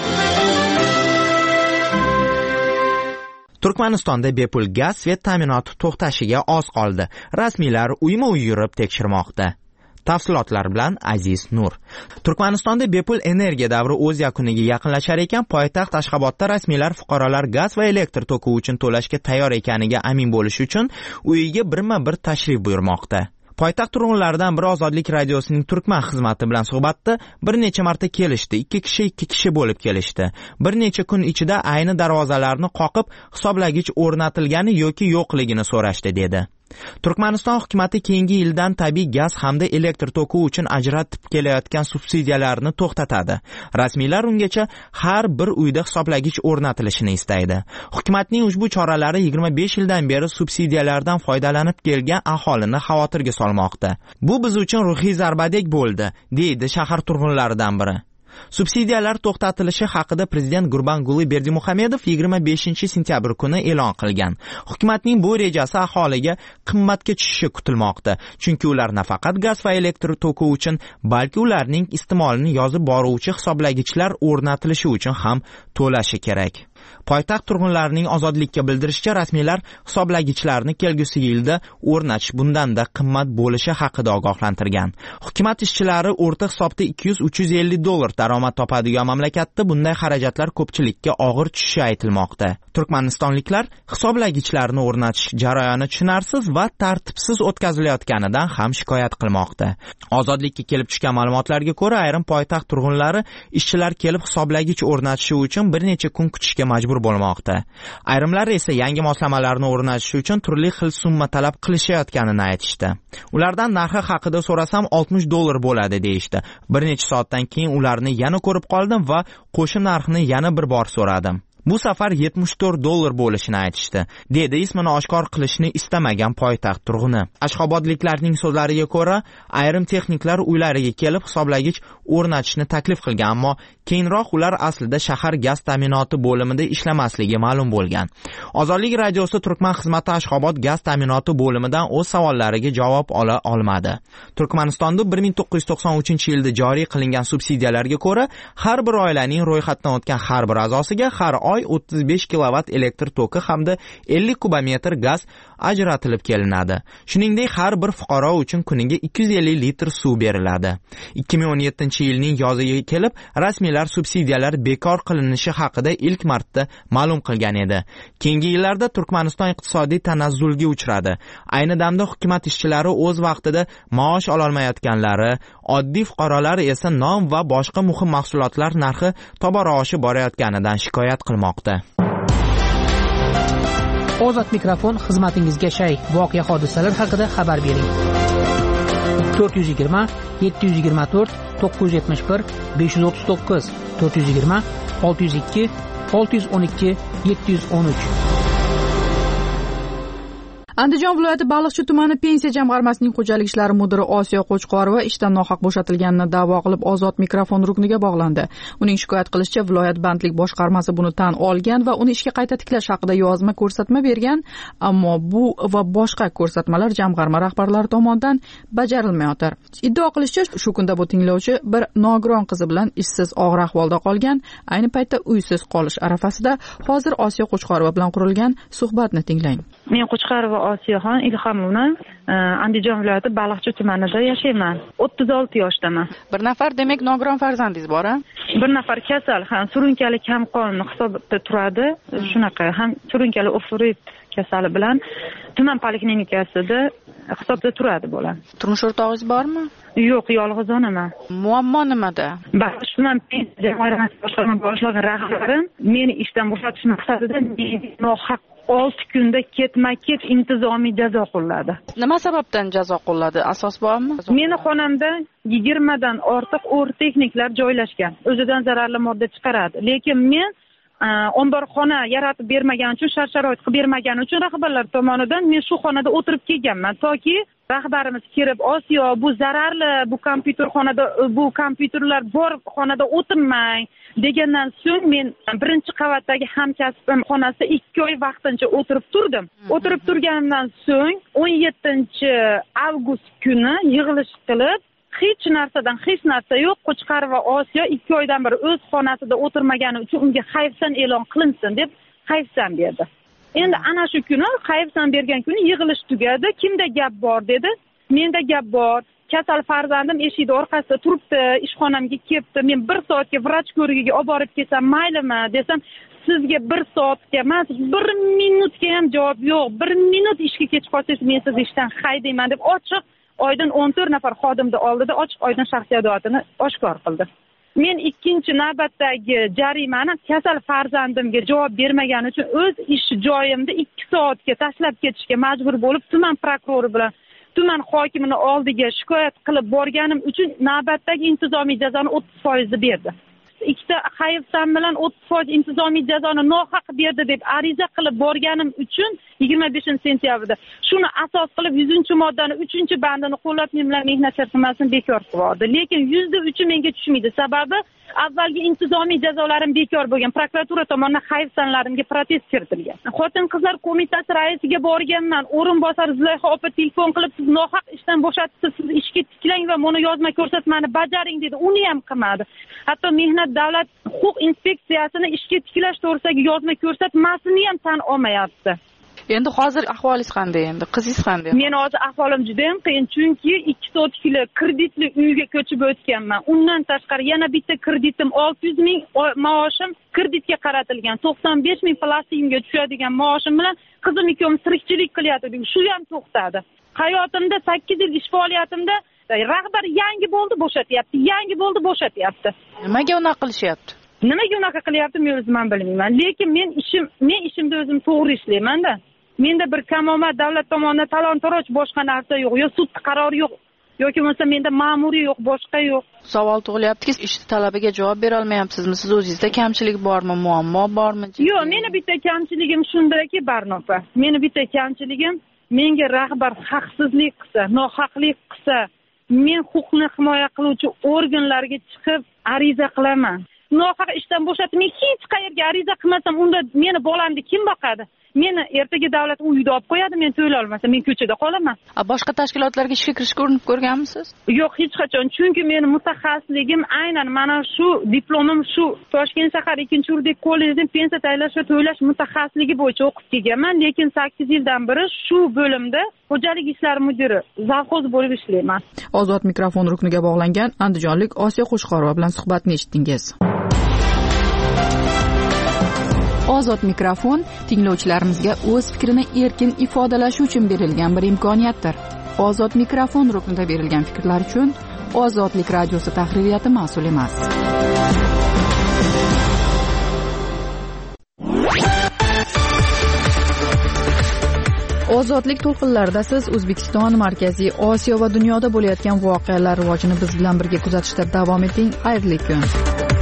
Turkmanistonda bepul gaz svet ta'minoti to'xtashiga oz qoldi. Rasmiylar uyma-uy yurib tekshirmoqda. Tafsilotlar bilan Aziz Nur. Turkmanistonda bepul energiya davri o'z yakuniga yaqinlashar ekan, poytaxt Ashxobodda rasmiylar fuqarolar gaz va elektr toki uchun to'lashga tayyor ekaniga amin bo'lish uchun uyiga birma-bir tashrif buyurmoqda. Poytaxt turg'unlaridan biri Ozodlik radiosining Turkman xizmati bilan suhbatda bir necha marta kelishdi. 2 kishi bo'lib kelishdi. Bir necha kun ichida ayni darvozalarni qoqib, hisoblagich o'rnatilgani yoki yo'qligini so'rashdi dedi. Turkmaniston hukumatı keyingi yildan tabiiy gaz hamda elektr toki uchun ajratib kelayotgan subsidiyalarni to'xtatadi. Rasmiylar ungacha har bir uyda hisoblagich o'rnatilishini istaydi. Hukumatning ushbu choralari 25 yildan beri subsidiyalardan foydalanib kelgan aholini xavotirga solmoqda. Bu biz uchun ruhiy zarbadek bo'ldi, deydi shahar turg'unlaridan biri. Subsidiyalar to'xtatilishi haqida prezident Gurbanguli Berdimuhamedov 25-sentyabr kuni e'lon qilgan. Hukumatning bu rejasi aholiga qimmatga tushishi kutilmoqda, chunki ular nafaqat gaz va elektr toki uchun, balki ularning iste'molini yozib boruvchi hisoblagichlar o'rnatilishi uchun ham to'lashi kerak. Poytaxt turg'unlarining Ozodlikka bildirishicha, rasmiylar hisoblagichlarni kelgusi yilda o'rnatish bundanda qimmat bo'lishi haqida ogohlantirgan. Hukumat ishchilari o'rta hisobda $200-350 daromad topadigan mamlakatda bunday xarajatlar ko'pchilikka og'ir tushishi aytilmoqda. Turkmanistonliklar hisoblagichlarni o'rnatish jarayoni tushunarsiz va tartibsiz o'tkazilayotganidan ham shikoyat qilmoqda. Ozodlikka kelib tushgan ma'lumotlarga ko'ra, ayrim poytaxt turg'unlari ishchilar kelib hisoblagich o'rnatishi uchun bir necha kun kutishga majbur bo'lmoqda. Ayrimlar esa yangi moslamalarni o'rnatish uchun turli xil summa talab qilishayotganini aytishdi. Ulardan narxi haqida so'rasam $60 bo'ladi deyishdi. Bir necha soatdan keyin ularni yana ko'rib qoldim va qo'shim narxni yana bir bor so'radim. Bu safar $74 bo'lishini aytishdi, dedi ismini oshkor qilishni istamagan poytaxt turg'uni. Ashxobodliklarning so'zlariga ko'ra, ayrim texniklar uylariga kelib hisoblagich o'rnatishni taklif qilgan, ammo keyinroq ular aslida shahar gaz ta'minoti bo'limida ishlamasligi ma'lum bo'lgan. Ozodlik radiosi Turkman xizmati Ashxobod gaz ta'minoti bo'limidan o'z savollariga javob ola olmadi. Turkmanistonda 1993-yilda joriy qilingan subsidiyalarga ko'ra, har bir oilaning ro'yxatdan o'tgan har bir a'zosiga har oy 35 kilovat elektr toki hamda 50 kubometr gaz ajratilib kelinadi. Shuningdek, har bir fuqaro uchun kuniga 250 litr suv beriladi. 2017-yilning yoziga kelib, rasmiylar subsidiyalar bekor qilinishi haqida ilk marta ma'lum qilgan edi. Keyingi yillarda Turkmaniston iqtisodiy tanazzulga uchradi. Ayni damda hukumat ishchilari o'z vaqtida maosh ola olmayotganlari, oddiy fuqarolar esa non va boshqa muhim mahsulotlar narxi tobora oshib borayotganidan shikoyat qilmoqda. Ozod mikrofon xizmatingizga shay. Voqea hodisalar haqida xabar bering. 420 724 971 539 420 602 612 713. Andijon viloyati Baliqchi tumani pensiya jamg'armasining xo'jalik ishlari mudiri Osiyo Qo'chqorova ishdan nohaq bo'shatilganini da'vo qilib Ozod mikrofon rukniga bog'landi. Uning shikoyat qilishicha, viloyat bandlik boshqarmasi buni tan olgan va uni ishga qayta tiklash haqida yozma ko'rsatma bergan, ammo bu va boshqa ko'rsatmalar jamg'arma rahbarlari tomonidan bajarilmayotir. Iddio qilishicha, shu kunda bu tinglovchi bir nogiron qizi bilan ishsiz og'ir ahvolda qolgan, ayni paytda uysiz qolish arafasida. Hozir Osiyo Qo'chqorova bilan qurilgan suhbatni tinglang. Men Qo'chqorova Osiyoxon Ilhomovna, Andijon viloyati Baliqchi tumanida yashayman. 36 yoshdaman. Bir nafar demak nogiron farzandingiz bor, a? Bir nafar kasal, ham surunkali kamqon hisobda turadi. Shunaqa ham surunkali ofrit kasali bilan tuman poliklinikasida hisobda turadi bola. Turmush o'rtog'ingiz bormi? Yo'q, yolg'iz onaman. Muammo nimada? Baliqchi tuman pensiya jamg'armasi boshqarma boshlig'i rahbarim meni ishdan bo'shatish maqsadida nohaq 6 kunda ketma-ket intizomiy jazo qo'lladi. Nima sababdan jazo qo'lladi? Asos bormi? Meni xonamda 20 dan ortiq texniklar joylashgan. O'zidan zararli modda chiqaradi. Lekin men omborxona yaratib bermagan uchun, shart-sharoit qilib bermagan uchun rahbarlar tomonidan men shu xonada o'tirib kelganman. Toki rahbarimiz kelib, Osiyo bu zararli, bu kompyuterxonada bu kompyuterlar bor xonada o'tirmang degandan so'ng men birinchi qavatdagi hamkasbim xonasida 2 oy vaqtincha o'tirib turdim. O'tirib turganimdan so'ng 17 avgust kuni yig'ilish qilib, hech narsa yo'q, Qo'chqorova Osiyo 2 oydan beri o'z xonasida o'tirmagani uchun unga hayfsan e'lon qilinsin deb hayfsan berdi. Endi ana shu kuni hayfsan bergan kuni yig'ilish tugadi. Kimda gap bor dedi. Menda gap bor. Kasal farzandim eshikning orqasida turibdi, ishxonamga kelibdi. Men 1 soatga vrach ko'rigiga olib borib kelsam maylimi desam, sizga 1 soatga emas, 1 minutga ham javob yo'q. 1 minut ishga kech qolsangiz men sizni ishdan haydayman deb ochiq oydin 14 nafar xodimni oldida ochiq oydin shaxsiyatini oshkor qildi. Men ikkinchi navbatdagi jarimani kasal farzandimga javob bermagani uchun o'z ish joyimda 2 soatga tashlab ketishga majbur bo'lib, tuman prokurori bilan tuman hokimini oldiga shikoyat qilib borganim uchun navbatdagi intizomiy jazoni 30% berdi. Ikkita hayfsan bilan 30% intizomiy jazoni nohaq berdi deb ariza qilib borganim uchun 25 sentyabrda shuni asos qilib 100-moddani 3-bandini qo'llab men bilan mehnat shartnomasini bekor qildi. Lekin 100% menga tushmaydi. Sababi avvalgi intizomiy jazolarim bekor bo'lgan. Prokuratura tomonidan hayfsanlarimga protest kiritilgan. Xotin-qizlar qo'mitasi raisiga borganman. O'rinbosar Zulayxa opa telefon qilib, siz nohaq ishdan bo'shatibsiz, siz ishga tiklang va buni yozma ko'rsatmani bajaring dedi. Uni ham qilmadi. Hatto mehnat davlat huquq inspeksiyasini ishga tiklash to'g'risidagi yozma ko'rsatmasini ham tan olmayapti. Endi hozir ahvolingiz qanday endi? Qizingiz qanday? Men hozir ahvolim juda ham qiyin, chunki 2 sotkili kreditli uyga ko'chib o'tganman. Undan tashqari yana bitta kreditim 600 ming maoshim kreditga qaratilgan. 95 ming plastikimga tushadigan maoshim bilan qizim ikkovimiz tirikchilik qilyapti. Shu ham to'xtadi. Hayotimda 8 yil ish faoliyatimda rahbar yangi bo'ldi bo'shatyapti. Nimaga unaqa qilishyapti? Nimaga unaqa qilyapti men o'zim ham bilmayman. Lekin men ishimda o'zim to'g'ri ishlayman-da. Menda bir kamomat davlat tomonidan talon-toroj boshqa narsa yo'q, yo sud qarori yo'q, yoki bo'lmasa menda ma'muriy yo'q, boshqa yo'q. savol tug'ilyaptiki, ish talabiga javob bera olmayapsizmi? Siz o'zingizda kamchilik bormi, muammo bormi? Yo'q, meni bitta kamchiligim shundaki, Barnopa. Meni bitta kamchiligim, menga rahbar haqsizlik qilsa, nohaqlik qilsa, men huquqni himoya qiluvchi organlarga chiqib ariza qilaman. Nohaq ishdan bo'shatib, men hech qayerga ariza qilmasam, unda meni bolamni kim boqadi? Meni ertaga davlat uyda olib qo'yadi, men to'lay olmasam, men ko'chada qolaman. Boshqa tashkilotlarga ishga kirishga urinib ko'rganmisiz? Yo'q, hech qachon. Chunki meni mutaxassisligim aynan mana shu diplomim shu Toshkent shahar 2-yurdik kollejdan pensiya tayinlash va to'lash mutaxassisligi bo'yicha o'qib kelganman, lekin 8 yildan beri shu bo'limda xo'jalik ishlari mudiri, zavxoz bo'lib ishlayman. Ozod mikrofon rukniga bog'langan andijonlik Osiyo Qo'shqorova bilan suhbatni eshitdingiz. Ozod mikrofon tinglovchilarimizga o'z fikrini erkin ifodalashi uchun berilgan bir imkoniyatdir. Ozod mikrofon ruknida berilgan fikrlar uchun Ozodlik radiosi tahririyati mas'ul emas. Ozodlik to'lqinlarida siz O'zbekiston, Markaziy Osiyo va dunyoda bo'layotgan voqealar rivojini biz bilan birga kuzatishda davom eting. Xayrli kun.